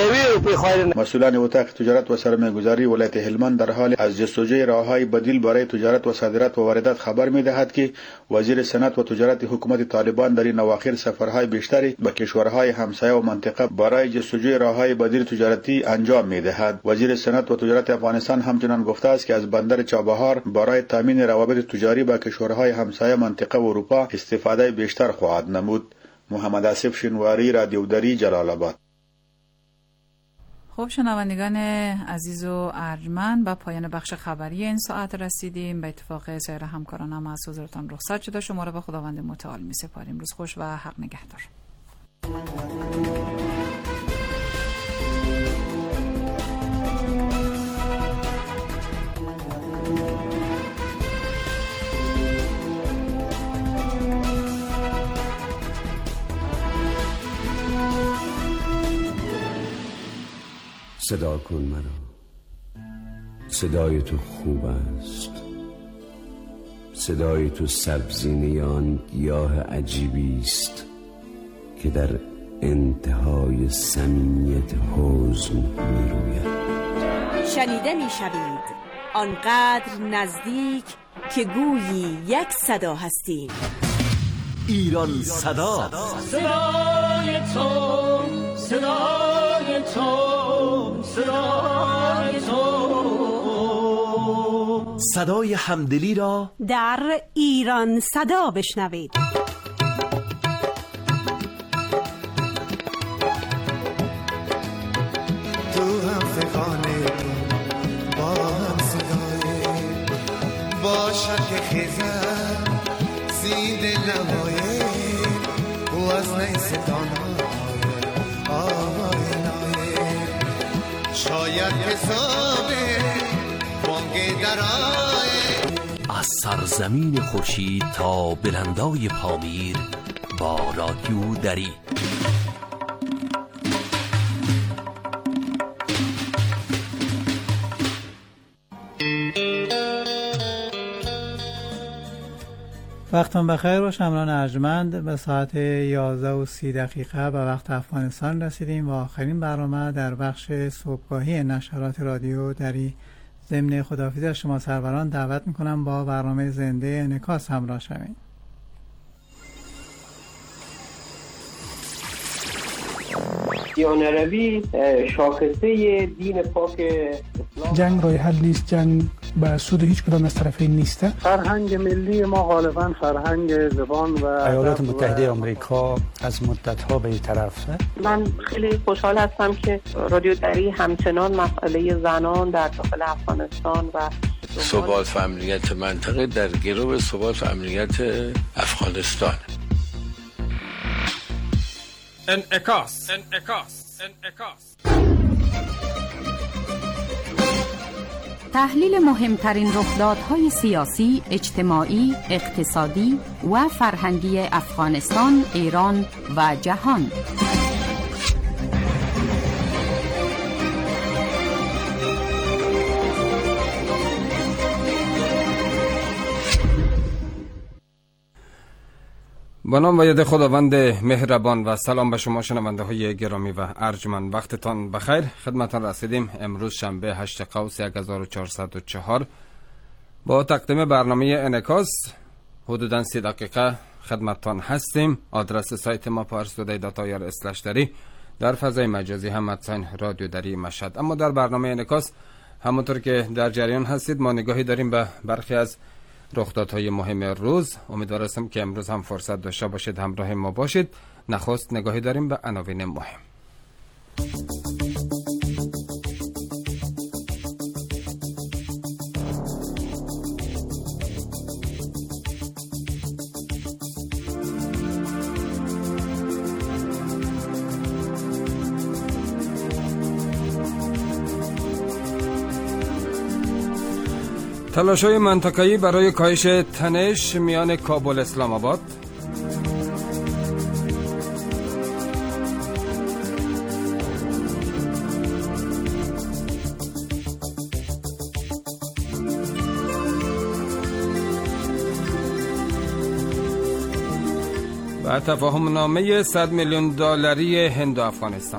Speaker 15: مسئولان اتاق تجارت و سرمایه‌گذاری ولایت هلمند در حال از جستجوی راه‌های بدیل برای تجارت و صادرات و واردات خبر می‌دهد که وزیر صنعت و تجارت حکومت طالبان در این اواخر سفرهای بیشتری به کشورهای همسایه و منطقه برای جستجوی راه‌های بدیل تجارتی انجام می‌دهد. وزیر صنعت و تجارت افغانستان همچنین گفته است که از بندر چابهار برای تامین روابط تجاری با کشورهای همسایه منطقه و اروپا استفاده بیشتر خواهد نمود. محمد آصف شینواری، رادیو دری، جلال آباد.
Speaker 8: خب شنوندگان عزیز و ارجمند، به پایان بخش خبری این ساعت رسیدیم. به اتفاق سایر همکارانم از حضورتان رخصت شده. شما را به خداوند متعال می سپاریم. روز خوش و حق نگهدار.
Speaker 24: صدا کن مرا، صدای تو خوب است، صدای تو سبزینه آن گیاه عجیبی است که در انتهای صمیمیت حزن می روید.
Speaker 18: شنیده می شوید آنقدر نزدیک که گویی یک صدا هستیم.
Speaker 19: ایران صدا،
Speaker 2: صدای تو، صدای تو، صدای تو،
Speaker 19: صدای همدلی را
Speaker 18: در ایران صدا بشنوید.
Speaker 2: تو هم فکانه با هم صدای
Speaker 1: باشد که خیزد زید نمایه او از نیستان آوای نایه شاید حسابه بانگ درائه.
Speaker 19: از سرزمین خورشید تا بلندای پامیر با رادیو دری.
Speaker 6: وقتتون بخیر باش. امران ارجمند. به ساعت یازده و سی دقیقه به وقت افغانستان رسیدیم و آخرین برنامه در بخش صبحگاهی نشرات رادیو دری. ضمن خداحافظی از شما سروران دعوت میکنم با برنامه زنده انعکاس همراه شوید.
Speaker 3: دیانروی شاخصه دین پاک اسلام.
Speaker 4: جنگ راه حل نیست، جنگ به سود هیچ کدام از طرفین نیست.
Speaker 20: فرهنگ ملی ما غالبا فرهنگ زبان و
Speaker 7: ایالات متحده آمریکا از مدت‌ها به این طرفه.
Speaker 25: من خیلی خوشحال هستم که رادیو دری همچنان مسئله زنان در داخل افغانستان و
Speaker 26: ثبات و امنیت منطقه در گرو ثبات و امنیت افغانستان.
Speaker 27: انعکاس انعکاس انعکاس
Speaker 28: تحلیل مهمترین رخدادهای سیاسی، اجتماعی، اقتصادی و فرهنگی افغانستان، ایران و جهان.
Speaker 27: با نام و ید خداوند مهربان و سلام به شما شنونده های گرامی و ارجمند. وقتتان بخیر. خدمتان رسیدیم امروز شنبه هشتم قوس هزار و چهارصد و چهار با تقدیم برنامه انعکاس. حدوداً سی دقیقه خدمتتان هستیم. آدرس سایت ما پارسودای داتایر اسلش دری، در فضای مجازی هم ادساین رادیو دری مشهد. اما در برنامه انعکاس همونطور که در جریان هستید ما نگاهی داریم به برخی از رخدادهای مهم روز. امیدوارم که امروز هم فرصت داشته باشید همراه ما باشید. نخست نگاهی داریم به عناوین مهم. تلاش‌های منطقه‌ای برای کاهش تنش میان کابل اسلام آباد. و تفاهم نامه صد میلیون دلاری هند و افغانستان.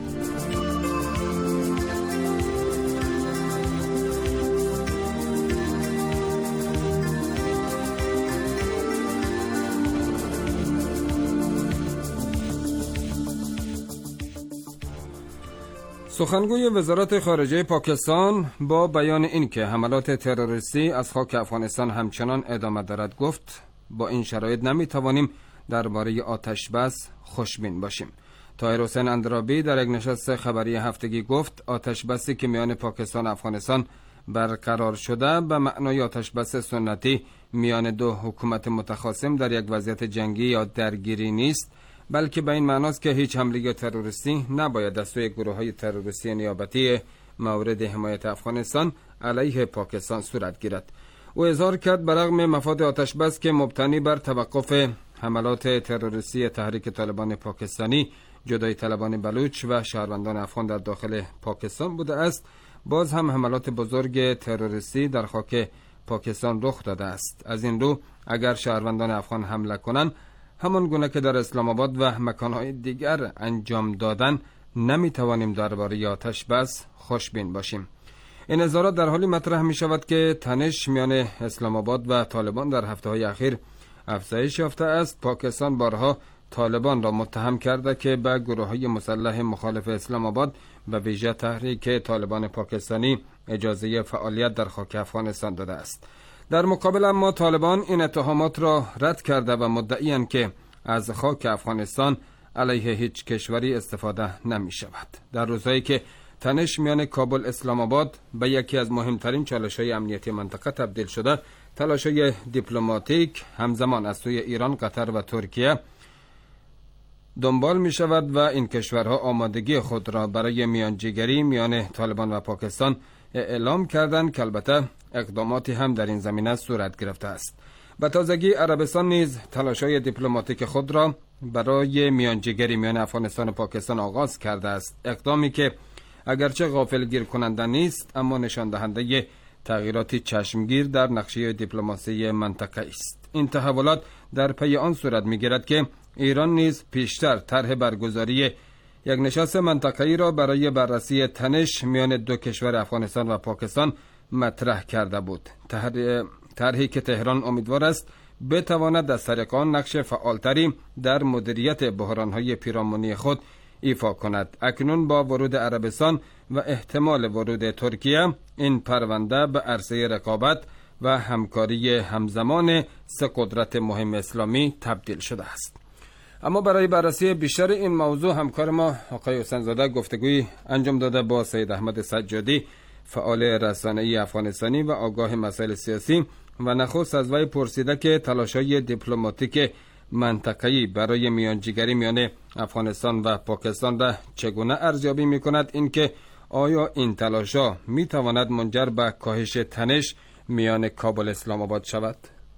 Speaker 27: سخنگوی وزارت خارجه پاکستان با بیان اینکه حملات تروریستی از خاک افغانستان همچنان ادامه دارد گفت با این شرایط نمیتوانیم درباره آتش بس خوشبین باشیم. طاهر حسین اندرابی در یک نشست خبری هفتگی گفت آتش بسی که میان پاکستان و افغانستان برقرار شده به معنای آتش بس سنتی میان دو حکومت متخاصم در یک وضعیت جنگی یا درگیری نیست، بلکه به این معناست که هیچ حمله تروریستی نباید از سوی گروه‌های تروریستی نیابتی مورد حمایت افغانستان علیه پاکستان صورت گیرد. او اظهار کرد برغم مفاد آتش بس که مبتنی بر توقف حملات تروریستی تحریک طالبان پاکستانی، جدای طلبان بلوچ و شهروندان افغان در داخل پاکستان بوده است، باز هم حملات بزرگ تروریستی در خاک پاکستان رخ داده است. از این رو اگر شهروندان افغان حمله کنند همان گونه که در اسلام آباد و مکانهای دیگر انجام دادن، نمیتوانیم درباره آتش بس خوشبین باشیم. این اظهارات در حالی مطرح می شود که تنش میان اسلام آباد و طالبان در هفته های اخیر افزایش یافته است. پاکستان بارها طالبان را متهم کرده که به گروه های مسلح مخالف اسلام آباد به ویژه تحریک طالبان پاکستانی اجازه فعالیت در خاک افغانستان داده است. در مقابل اما طالبان این اتهامات را رد کرده و مدعی‌اند که از خاک افغانستان علیه هیچ کشوری استفاده نمی شود. در روزهایی که تنش میان کابل اسلام آباد به یکی از مهمترین چالش‌های امنیتی منطقه تبدیل شده، تلاش‌های دیپلماتیک همزمان از سوی ایران، قطر و ترکیه دنبال می شود و این کشورها آمادگی خود را برای میانجیگری میان طالبان و پاکستان اعلام کردند که البته اقداماتی هم در این زمینه صورت گرفته است. به تازگی عربستان نیز تلاش‌های دیپلماتیک خود را برای میانجیگری میان افغانستان و پاکستان آغاز کرده است، اقدامی که اگرچه غافلگیر کننده نیست اما نشان دهنده تغییراتی چشمگیر در نقشه دیپلماسی منطقه است. این تحولات در پی آن صورت می‌گیرد که ایران نیز پیشتر طرح برگزاری یک نشست منطقه‌ای را برای بررسی تنش میان دو کشور افغانستان و پاکستان مطرح کرده بود. طرحی که تهران امیدوار است بتواند از طریق آن نقش فعالتری در مدیریت بحران‌های پیرامونی خود ایفا کند. اکنون با ورود عربستان و احتمال ورود ترکیه، این پرونده به عرصه رقابت و همکاری همزمان سه قدرت مهم اسلامی تبدیل شده است. اما برای بررسی بیشتر این موضوع همکار ما آقای حسین زاده گفتگوی انجام داده با سید احمد سجادی، فعال رسانه‌ای افغانستانی و آگاه مسائل سیاسی، و نخست از وی پرسیده که تلاش‌های دیپلماتیک منطقه‌ای برای میانجیگری میان افغانستان و پاکستان را چگونه ارزیابی می‌کند، اینکه آیا این تلاش‌ها می‌تواند منجر به کاهش تنش میان کابل اسلام آباد شود؟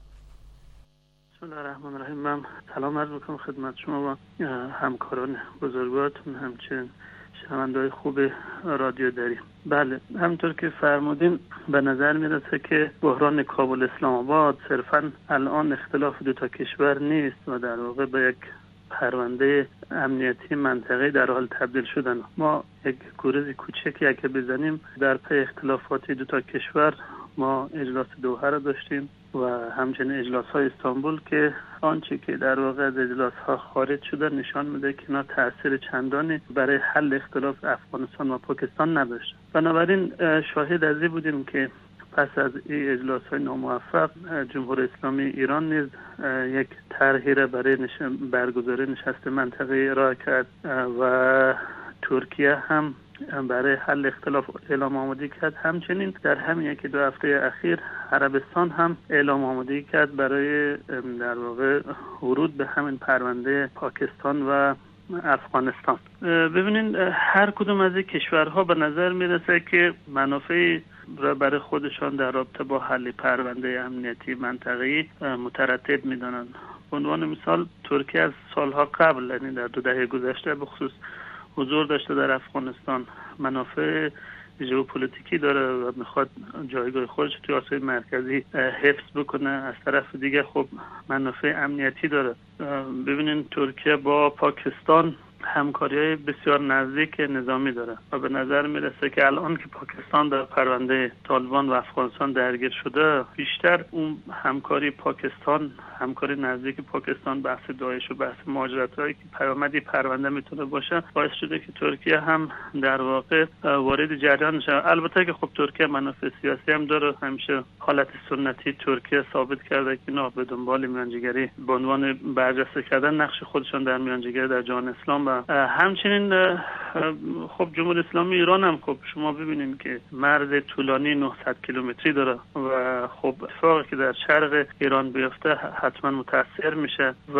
Speaker 5: بسم الله الرحمن الرحیم. من سلام عرض می‌کنم خدمت شما و همکاران بزرگوارتون، همچنین شنونده‌های خوب رادیو دری. بله، همونطور که فرمودین به نظر میرسه که بحران کابل اسلام آباد صرفاً الان اختلاف دو تا کشور نیست و در واقع به یک پرونده امنیتی منطقه‌ای در حال تبدیل شدن. ما یک گروه کوچکی اگه بزنیم در پی اختلافات دو تا کشور، ما اجلاس دوحه را داشتیم و همچنین اجلاس‌های استانبول که آنچه که در واقع از اجلاس‌ها خارج شده نشان میده که اینا تأثیر چندانی برای حل اختلاف افغانستان و پاکستان نداشت. بنابراین شاهد از این بودیم که پس از این اجلاس‌های ناموفق، جمهوری اسلامی ایران نیز یک طرحی را برای نش... برگزاری نشست منطقه‌ای ارائه کرد و ترکیه هم برای حل اختلاف اعلام آمادگی کرد. همچنین در همین یکی دو هفته اخیر عربستان هم اعلام آمادگی کرد برای در واقع ورود به همین پرونده پاکستان و افغانستان. ببینید هر کدوم از این کشورها به نظر میرسه که منافع را برای خودشان در رابطه با حل پرونده امنیتی منطقه‌ای مترتب میدانند. به عنوان مثال ترکیه از سالها قبل، یعنی در دو دهه گذشته به خصوص حضور داشته در افغانستان، منافع ژئوپلیتیکی داره و میخواد جایگاه خودش توی آسیای مرکزی حفظ بکنه. از طرف دیگه خب منافع امنیتی داره. ببینین ترکیه با پاکستان همکاری بسیار نزدیک نظامی داره و به نظر میرسه که الان که پاکستان در پرونده طالبان و افغانستان درگیر شده، بیشتر اون همکاری پاکستان، همکاری نزدیک پاکستان بحث داعش و بحث مهاجرت‌هایی که پیامدی پرونده میتونه باشه، باعث شده که ترکیه هم در واقع وارد جریان شه. البته که خب ترکیه منافع سیاسی هم داره. همیشه حالت سنتی ترکیه ثابت کرده که اینا به دنبال میانجیگری به عنوان برجسته کردن نقش خودشان در میانجیگری در جهان اسلام و همچنین خب جمهوری اسلامی ایران هم خب شما ببینید که مرز طولانی نهصد کیلومتری داره و خب اتفاقی که در شرق ایران بیفته حتما متاثر میشه و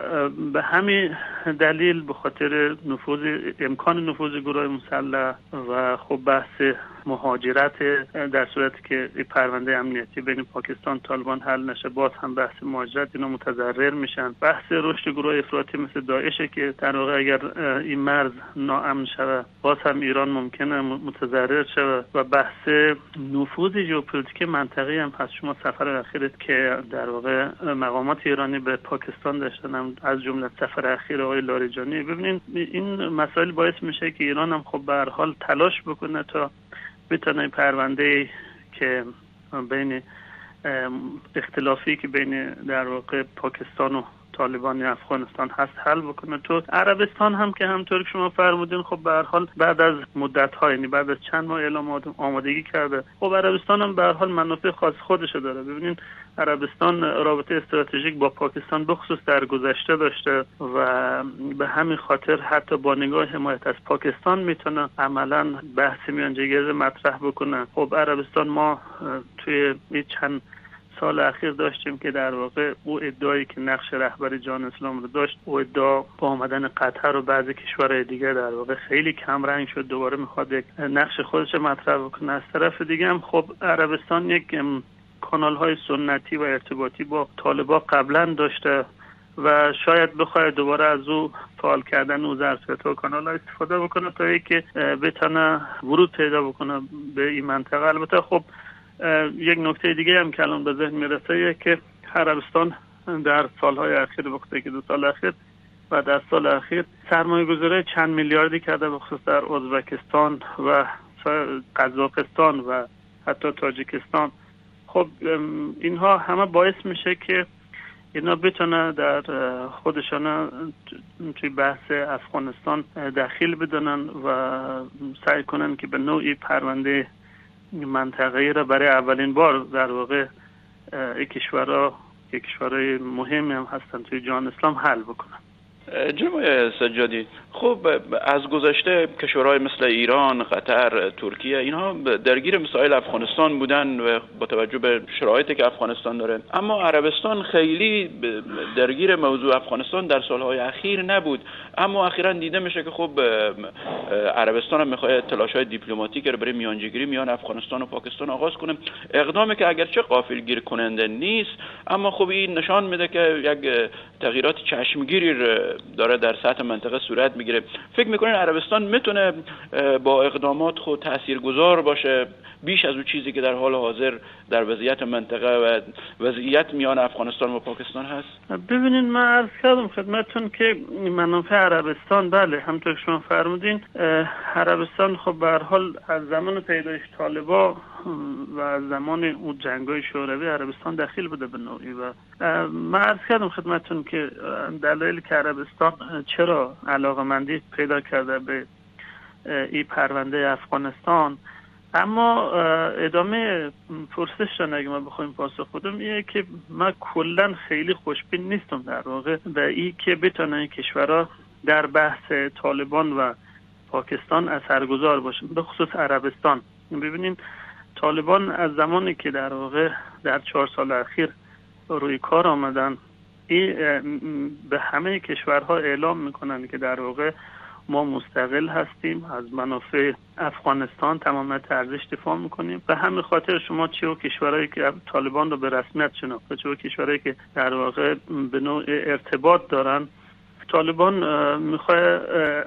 Speaker 5: به همین دلیل به خاطر نفوذ امکان نفوذ گروه مسلح و خب بحث مهاجرت، در صورتی که پرونده امنیتی بین پاکستان طالبان حل نشه، باز هم بحث مهاجرت اینا متضرر میشن. بحث رشد گروه افراطی مثل داعش که در واقع اگر این مرز ناامن شود باز هم ایران ممکنه متضرر شود و بحث نفوذ ژئوپلیتیک منطقه‌ای هم هست. شما سفر اخیرت که در واقع مقامات ایرانی به پاکستان داشتن، از جمله سفر اخیر آقای لاریجانی، ببینید این مسائل باعث میشه که ایران هم خب به هر حال تلاش بکنه تا بتونه پرونده که بین اختلافی که بین در واقع پاکستان و طالبان افغانستان هست حل بکنه. تو عربستان هم که همطور که شما فرمودین خب به هر حال بعد از مدت‌ها، یعنی بعد از چند ماه اعلام آمادگی کرده. خب عربستان هم به هر حال منافع خاص خودش داره. ببینین عربستان رابطه استراتژیک با پاکستان بخصوص در گذشته داشته و به همین خاطر حتی با نگاه حمایت از پاکستان میتونه عملاً بحث میانجیگری مطرح بکنه. خب عربستان ما توی این چند سال اخیر داشتیم که در واقع او ادعایی که نقش رهبری جان اسلام رو داشت، او ادعا با آمدن قطر و بعضی کشورهای دیگه در واقع خیلی کم رنگ شد، دوباره میخواد یک نقش خودش مطرح بکنه. از طرف دیگه هم خب عربستان یک کانال های سنتی و ارتباطی با طالبان قبلا داشته و شاید بخواد دوباره از او فعال کردن او ظرفیت و کانال ها استفاده بکنه تا اینکه بتونه ورود پیدا بکنه به این منطقه. البته خب یک نکته دیگه هم که الان به ذهن میرسه که عربستان در سالهای اخیر، وقتی که دو سال اخیر و در سال اخیر سرمایه گذاری چند میلیاردی کرده بخصوص در ازبکستان و قزاقستان و حتی تاجیکستان. خب اینها همه باعث میشه که اینا بتونه در خودشان توی بحث افغانستان دخیل بدنن و سعی کنن که به نوعی پرونده منطقه‌ای را برای اولین بار در واقع این کشورها که کشورهای مهمی هم هستن توی جهان اسلام حل بکنن.
Speaker 9: جناب سجادی، خب از گذشته کشورهای مثل ایران، قطر، ترکیه اینها درگیر مسائل افغانستان بودن و با توجه به شرایطی که افغانستان داره، اما عربستان خیلی درگیر موضوع افغانستان در سالهای اخیر نبود. اما اخیراً دیده میشه که خب عربستان هم میخواد تلاش‌های دیپلماتیک رو برای میانجیگری میان افغانستان و پاکستان آغاز کنه، اقدامی که اگرچه غافلگیر کننده نیست اما خب این نشان میده که یک تغییرات چشمگیری داره در سطح منطقه صورت میگیره. فکر میکنین عربستان میتونه با اقدامات خود تاثیرگذار باشه بیش از اون چیزی که در حال حاضر در وضعیت منطقه و وضعیت میان افغانستان و پاکستان هست؟
Speaker 5: ببینید من عرض کردم خدمتتون که منافع عربستان، بله همونطور که شما فرمودین، عربستان خب به هر حال از زمان پیدایش طالبان و از زمان اون جنگ‌های شوروی عربستان دخیل بوده به نوعی و من عرض کردم خدمتتون که دلایلی که عربستان چرا علاقه‌مندی پیدا کرده به این پرونده افغانستان. اما ادامه پرسشتان اگه ما بخوایم پاسخ بدم اینه که من کلا خیلی خوشبین نیستم در واقع و این که بتونن کشورها در بحث طالبان و پاکستان اثرگذار باشن، به خصوص عربستان. ببینین طالبان از زمانی که در واقع در چهار سال اخیر روی کار آمدن، این به همه کشورها اعلام میکنن که در واقع ما مستقل هستیم، از منافع افغانستان تمامیت ارزش دفاع میکنیم. به همین خاطر شما چه و کشورهایی که طالبان رو به رسمیت شناخته، چه و کشورهایی که در واقع به نوع ارتباط دارن، طالبان میخواد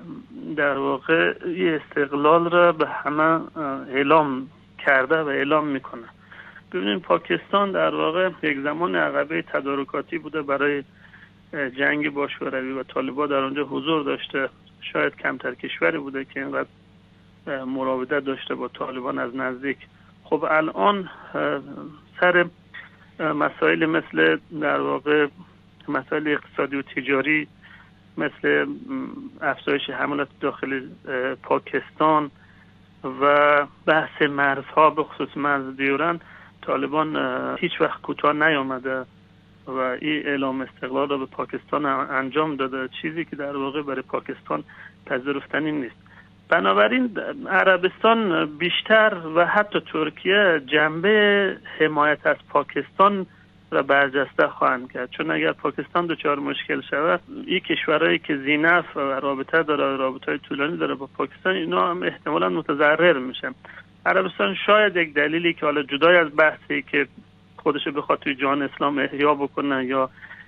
Speaker 5: در واقع این استقلال را به همه اعلام کرده و اعلام میکنه. ببینید پاکستان در واقع یک زمان عقبه تدارکاتی بوده برای جنگ با شوروی و طالبان در اونجا حضور داشته. شاید کمتر کشوری بوده که اینقدر مراودت داشته با طالبان از نزدیک. خب الان سر مسائل مثل در واقع مسائل اقتصادی و تجاری، مثل افزایش حملات داخل پاکستان و بحث مرزها، به خصوص مرز دیورند، طالبان هیچ وقت کوتاه نیامده و این اعلام استقلال را به پاکستان انجام داده، چیزی که در واقع برای پاکستان پذیرفتنی نیست. بنابراین عربستان بیشتر و حتی ترکیه جنبه حمایت از پاکستان را برجسته خواهند کرد، چون اگر پاکستان دچار مشکل شود، این کشورهایی که زینف و رابطه داره، رابطه طولانی داره با پاکستان، اینا هم احتمالاً متضرر میشن. عربستان شاید یک دلیلی که حالا جدای از بحثی که خودش بخواد توی جهان اسلام احیا بکنه یا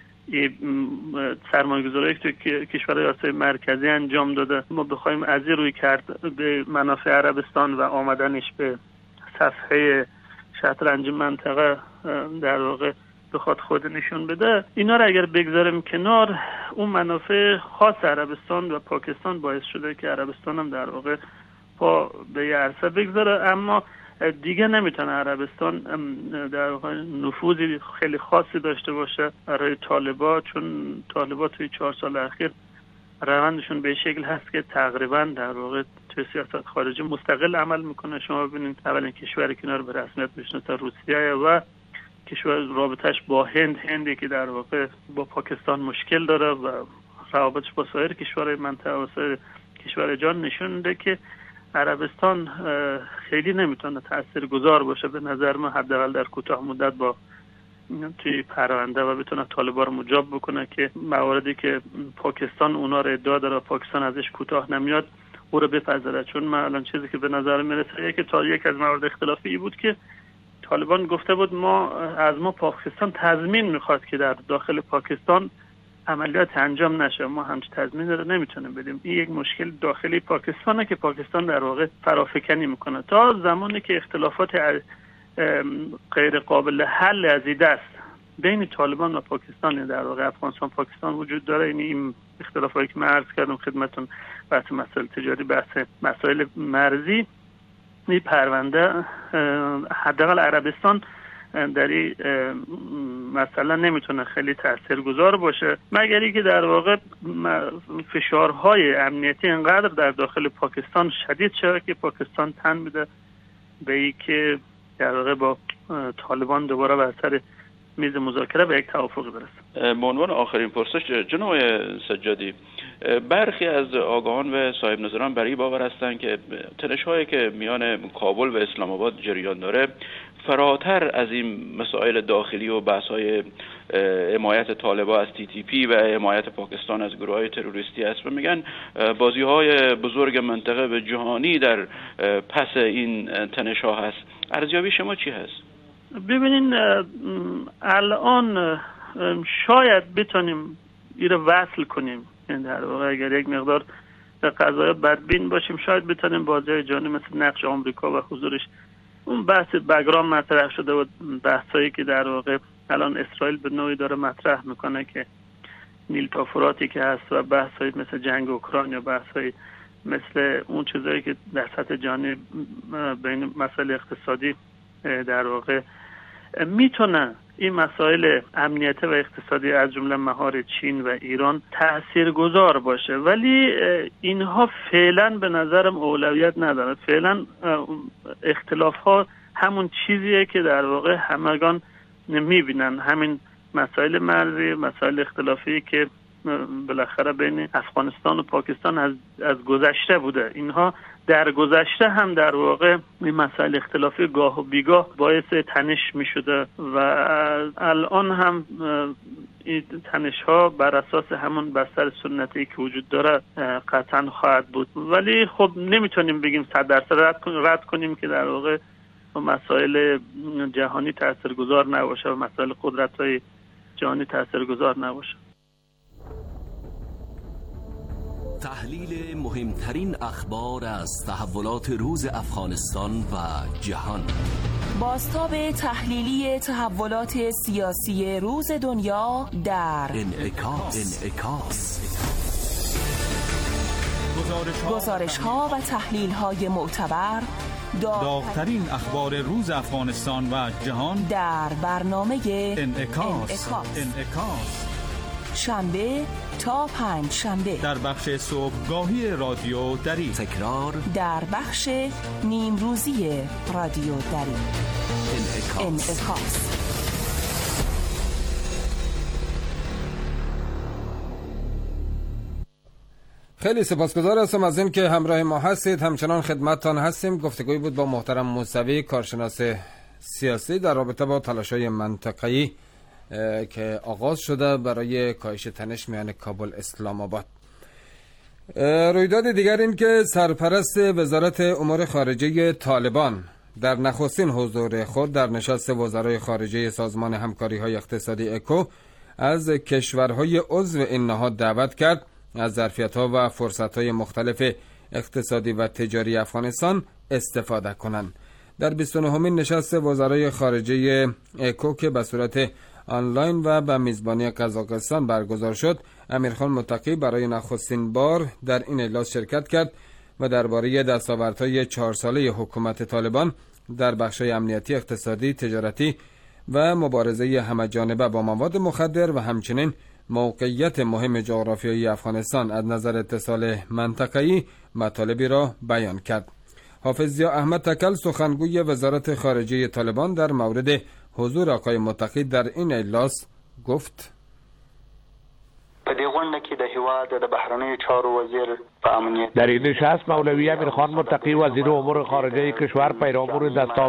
Speaker 5: سرمایه‌گذاری که توی کشورهای آسیای مرکزی انجام داده، ما بخوایم از این روی کرد به منافع عربستان و آمدنش به صفحه شطرنج منطقه در واقع بخواد خود نشون بده، اینا رو اگر بگذاریم کنار، اون منافع خاص عربستان و پاکستان باعث شده که عربستان هم در واقع پا به یه عرصه بگذاره. اما دیگه نمیتونه عربستان در واقع نفوذی خیلی خاصی داشته باشه برای طالبان، چون طالبان توی چهار سال اخیر روندشون به شکل هست که تقریبا در واقع توی سیاست خارجی مستقل عمل میکنه. شما ببینید اولین کشوری که اینا رو به رسمیت میشناسه روسیه و کشور رابطش با هند، هندی که در واقع با پاکستان مشکل داره و روابطش با سایر کشورهای منطقه و سایر کشور جهان نشون میده که عربستان خیلی نمیتونه تاثیرگذار باشه به نظر من، حداقل در کوتاه مدت با توی پرونده و بتونه طالبان رو مجاب بکنه که مواردی که پاکستان اونا رو ادعا داره پاکستان ازش کوتاه نمیاد او رو بپذیره. چون من الان چیزی که به نظر میرسه که تا یک از موارد اختلافی بود که طالبان گفته بود ما از ما پاکستان تضمین میخواد که در داخل پاکستان عملیات انجام نشه، ما همچین تضمین رو نمیتونیم بدیم. این یک مشکل داخلی پاکستانه که پاکستان در واقع فرافکنی میکنه تا زمانی که اختلافات غیر قابل حل از این دست بین طالبان و پاکستان، در واقع افغانستان پاکستان وجود داره. این این اختلافاتی که من عرض کردم خدمتتون، بحث مسائل تجاری، بحث مسائل مرزی، این پرونده حداقل عربستان در این مثلا نمیتونه خیلی تاثیرگذار باشه، مگر اینکه در واقع فشارهای امنیتی اینقدر در داخل پاکستان شدید شده که پاکستان تن میده به این که در واقع با طالبان دوباره بر سر میز مذاکره به یک توافق برسه.
Speaker 9: به عنوان آخرین پرسش جناب سجادی، برخی از آگاهان و صاحب نظران برای باور هستند که تنش‌هایی که میان کابل و اسلام آباد جریان داره فراتر از این مسائل داخلی و بحث‌های حمایت طالبان از تی تی پی و حمایت پاکستان از گروه‌های تروریستی است و میگن بازی‌های بزرگ منطقه و جهانی در پس این تنش‌ها هست. ارزیابی شما چی هست؟
Speaker 5: ببینین الان شاید بتونیم این رو وصل کنیم، یعنی در واقع اگر یک مقدار قضایا بدبین باشیم شاید بتونیم بازی‌های جهانی مثل نقش آمریکا و حضورش، اون بحث بگرام مطرح شده و بحثایی که در واقع الان اسرائیل به نوعی داره مطرح میکنه که نیل تا فراتی که هست و بحثایی مثل جنگ اوکراین یا بحثایی مثل اون چیزایی که در سطح جهانی بین مسائل اقتصادی در واقع میتونه این مسائل امنیتی و اقتصادی از جمله مهار چین و ایران تاثیرگذار باشه، ولی اینها فعلا به نظرم اولویت نداره. فعلا اختلاف ها همون چیزیه که در واقع همگان میبینن، همین مسائل مرزی، مسائل اختلافی که بالاخره بین افغانستان و پاکستان از از گذشته بوده. اینها در گذشته هم در واقع این مسائل اختلافی گاه و بیگاه باعث تنش می شده و الان هم این تنش ها بر اساس همون بستر سنتی که وجود داره قطعا خواهد بود، ولی خب نمیتونیم بگیم صد درصد رد کنیم که در واقع مسائل جهانی تاثیرگذار نباشه و مسائل قدرت های جهانی تاثیرگذار نباشه.
Speaker 19: تحلیل مهمترین اخبار از تحولات روز افغانستان و جهان.
Speaker 10: بازتاب تحلیلی تحولات سیاسی روز دنیا در
Speaker 19: انعکاس. انعکاس.
Speaker 10: گزارش ها و تحلیل های معتبر،
Speaker 11: داغ‌ترین اخبار روز افغانستان و جهان
Speaker 10: در برنامه
Speaker 11: انعکاس. انعکاس.
Speaker 10: شنبه تا پنج شنبه
Speaker 11: در بخش صبحگاهی رادیو دری،
Speaker 19: تکرار
Speaker 10: در بخش نیم روزی رادیو دری.
Speaker 19: انعکاس.
Speaker 10: انعکاس.
Speaker 27: خیلی سپاسگزار هستم از این که همراه ما هستید. همچنان خدمتتان هستیم. گفتگویی بود با محترم موسوی، کارشناس سیاسی، در رابطه با تلاش‌های منطقه‌ای که آغاز شده برای کاهش تنش میان کابل اسلام آباد. رویداد دیگر این که سرپرست وزارت امور خارجه طالبان در نخستین حضور خود در نشست وزرای خارجه سازمان همکاری‌های اقتصادی اکو از کشورهای عضو این نهاد دعوت کرد از ظرفیت‌ها و فرصت‌های مختلف اقتصادی و تجاری افغانستان استفاده کنند. در بیست و نهمین نشست وزرای خارجه اکو که به صورت آنلاین و به میزبانی قزاقستان برگزار شد، امیرخان متقی برای نخستین بار در این اجلاس شرکت کرد و درباره دستاوردهای چهار ساله حکومت طالبان در بخش‌های امنیتی، اقتصادی، تجارتی و مبارزه همه‌جانبه با مواد مخدر و همچنین موقعیت مهم جغرافیایی افغانستان از نظر اتصال منطقه‌ای مطالبی را بیان کرد. حافظ ضیا احمد تکل سخنگوی وزارت خارجه طالبان در مورد حضور آقای متقی در این اجلاس گفت:
Speaker 12: په دې غونډه کې د هیواد د بهرنیو چارو وزیر په امنیت
Speaker 13: در این نشست مولوی امیرخان متقی وزیر امور خارجه کشور پیرامون دستاورد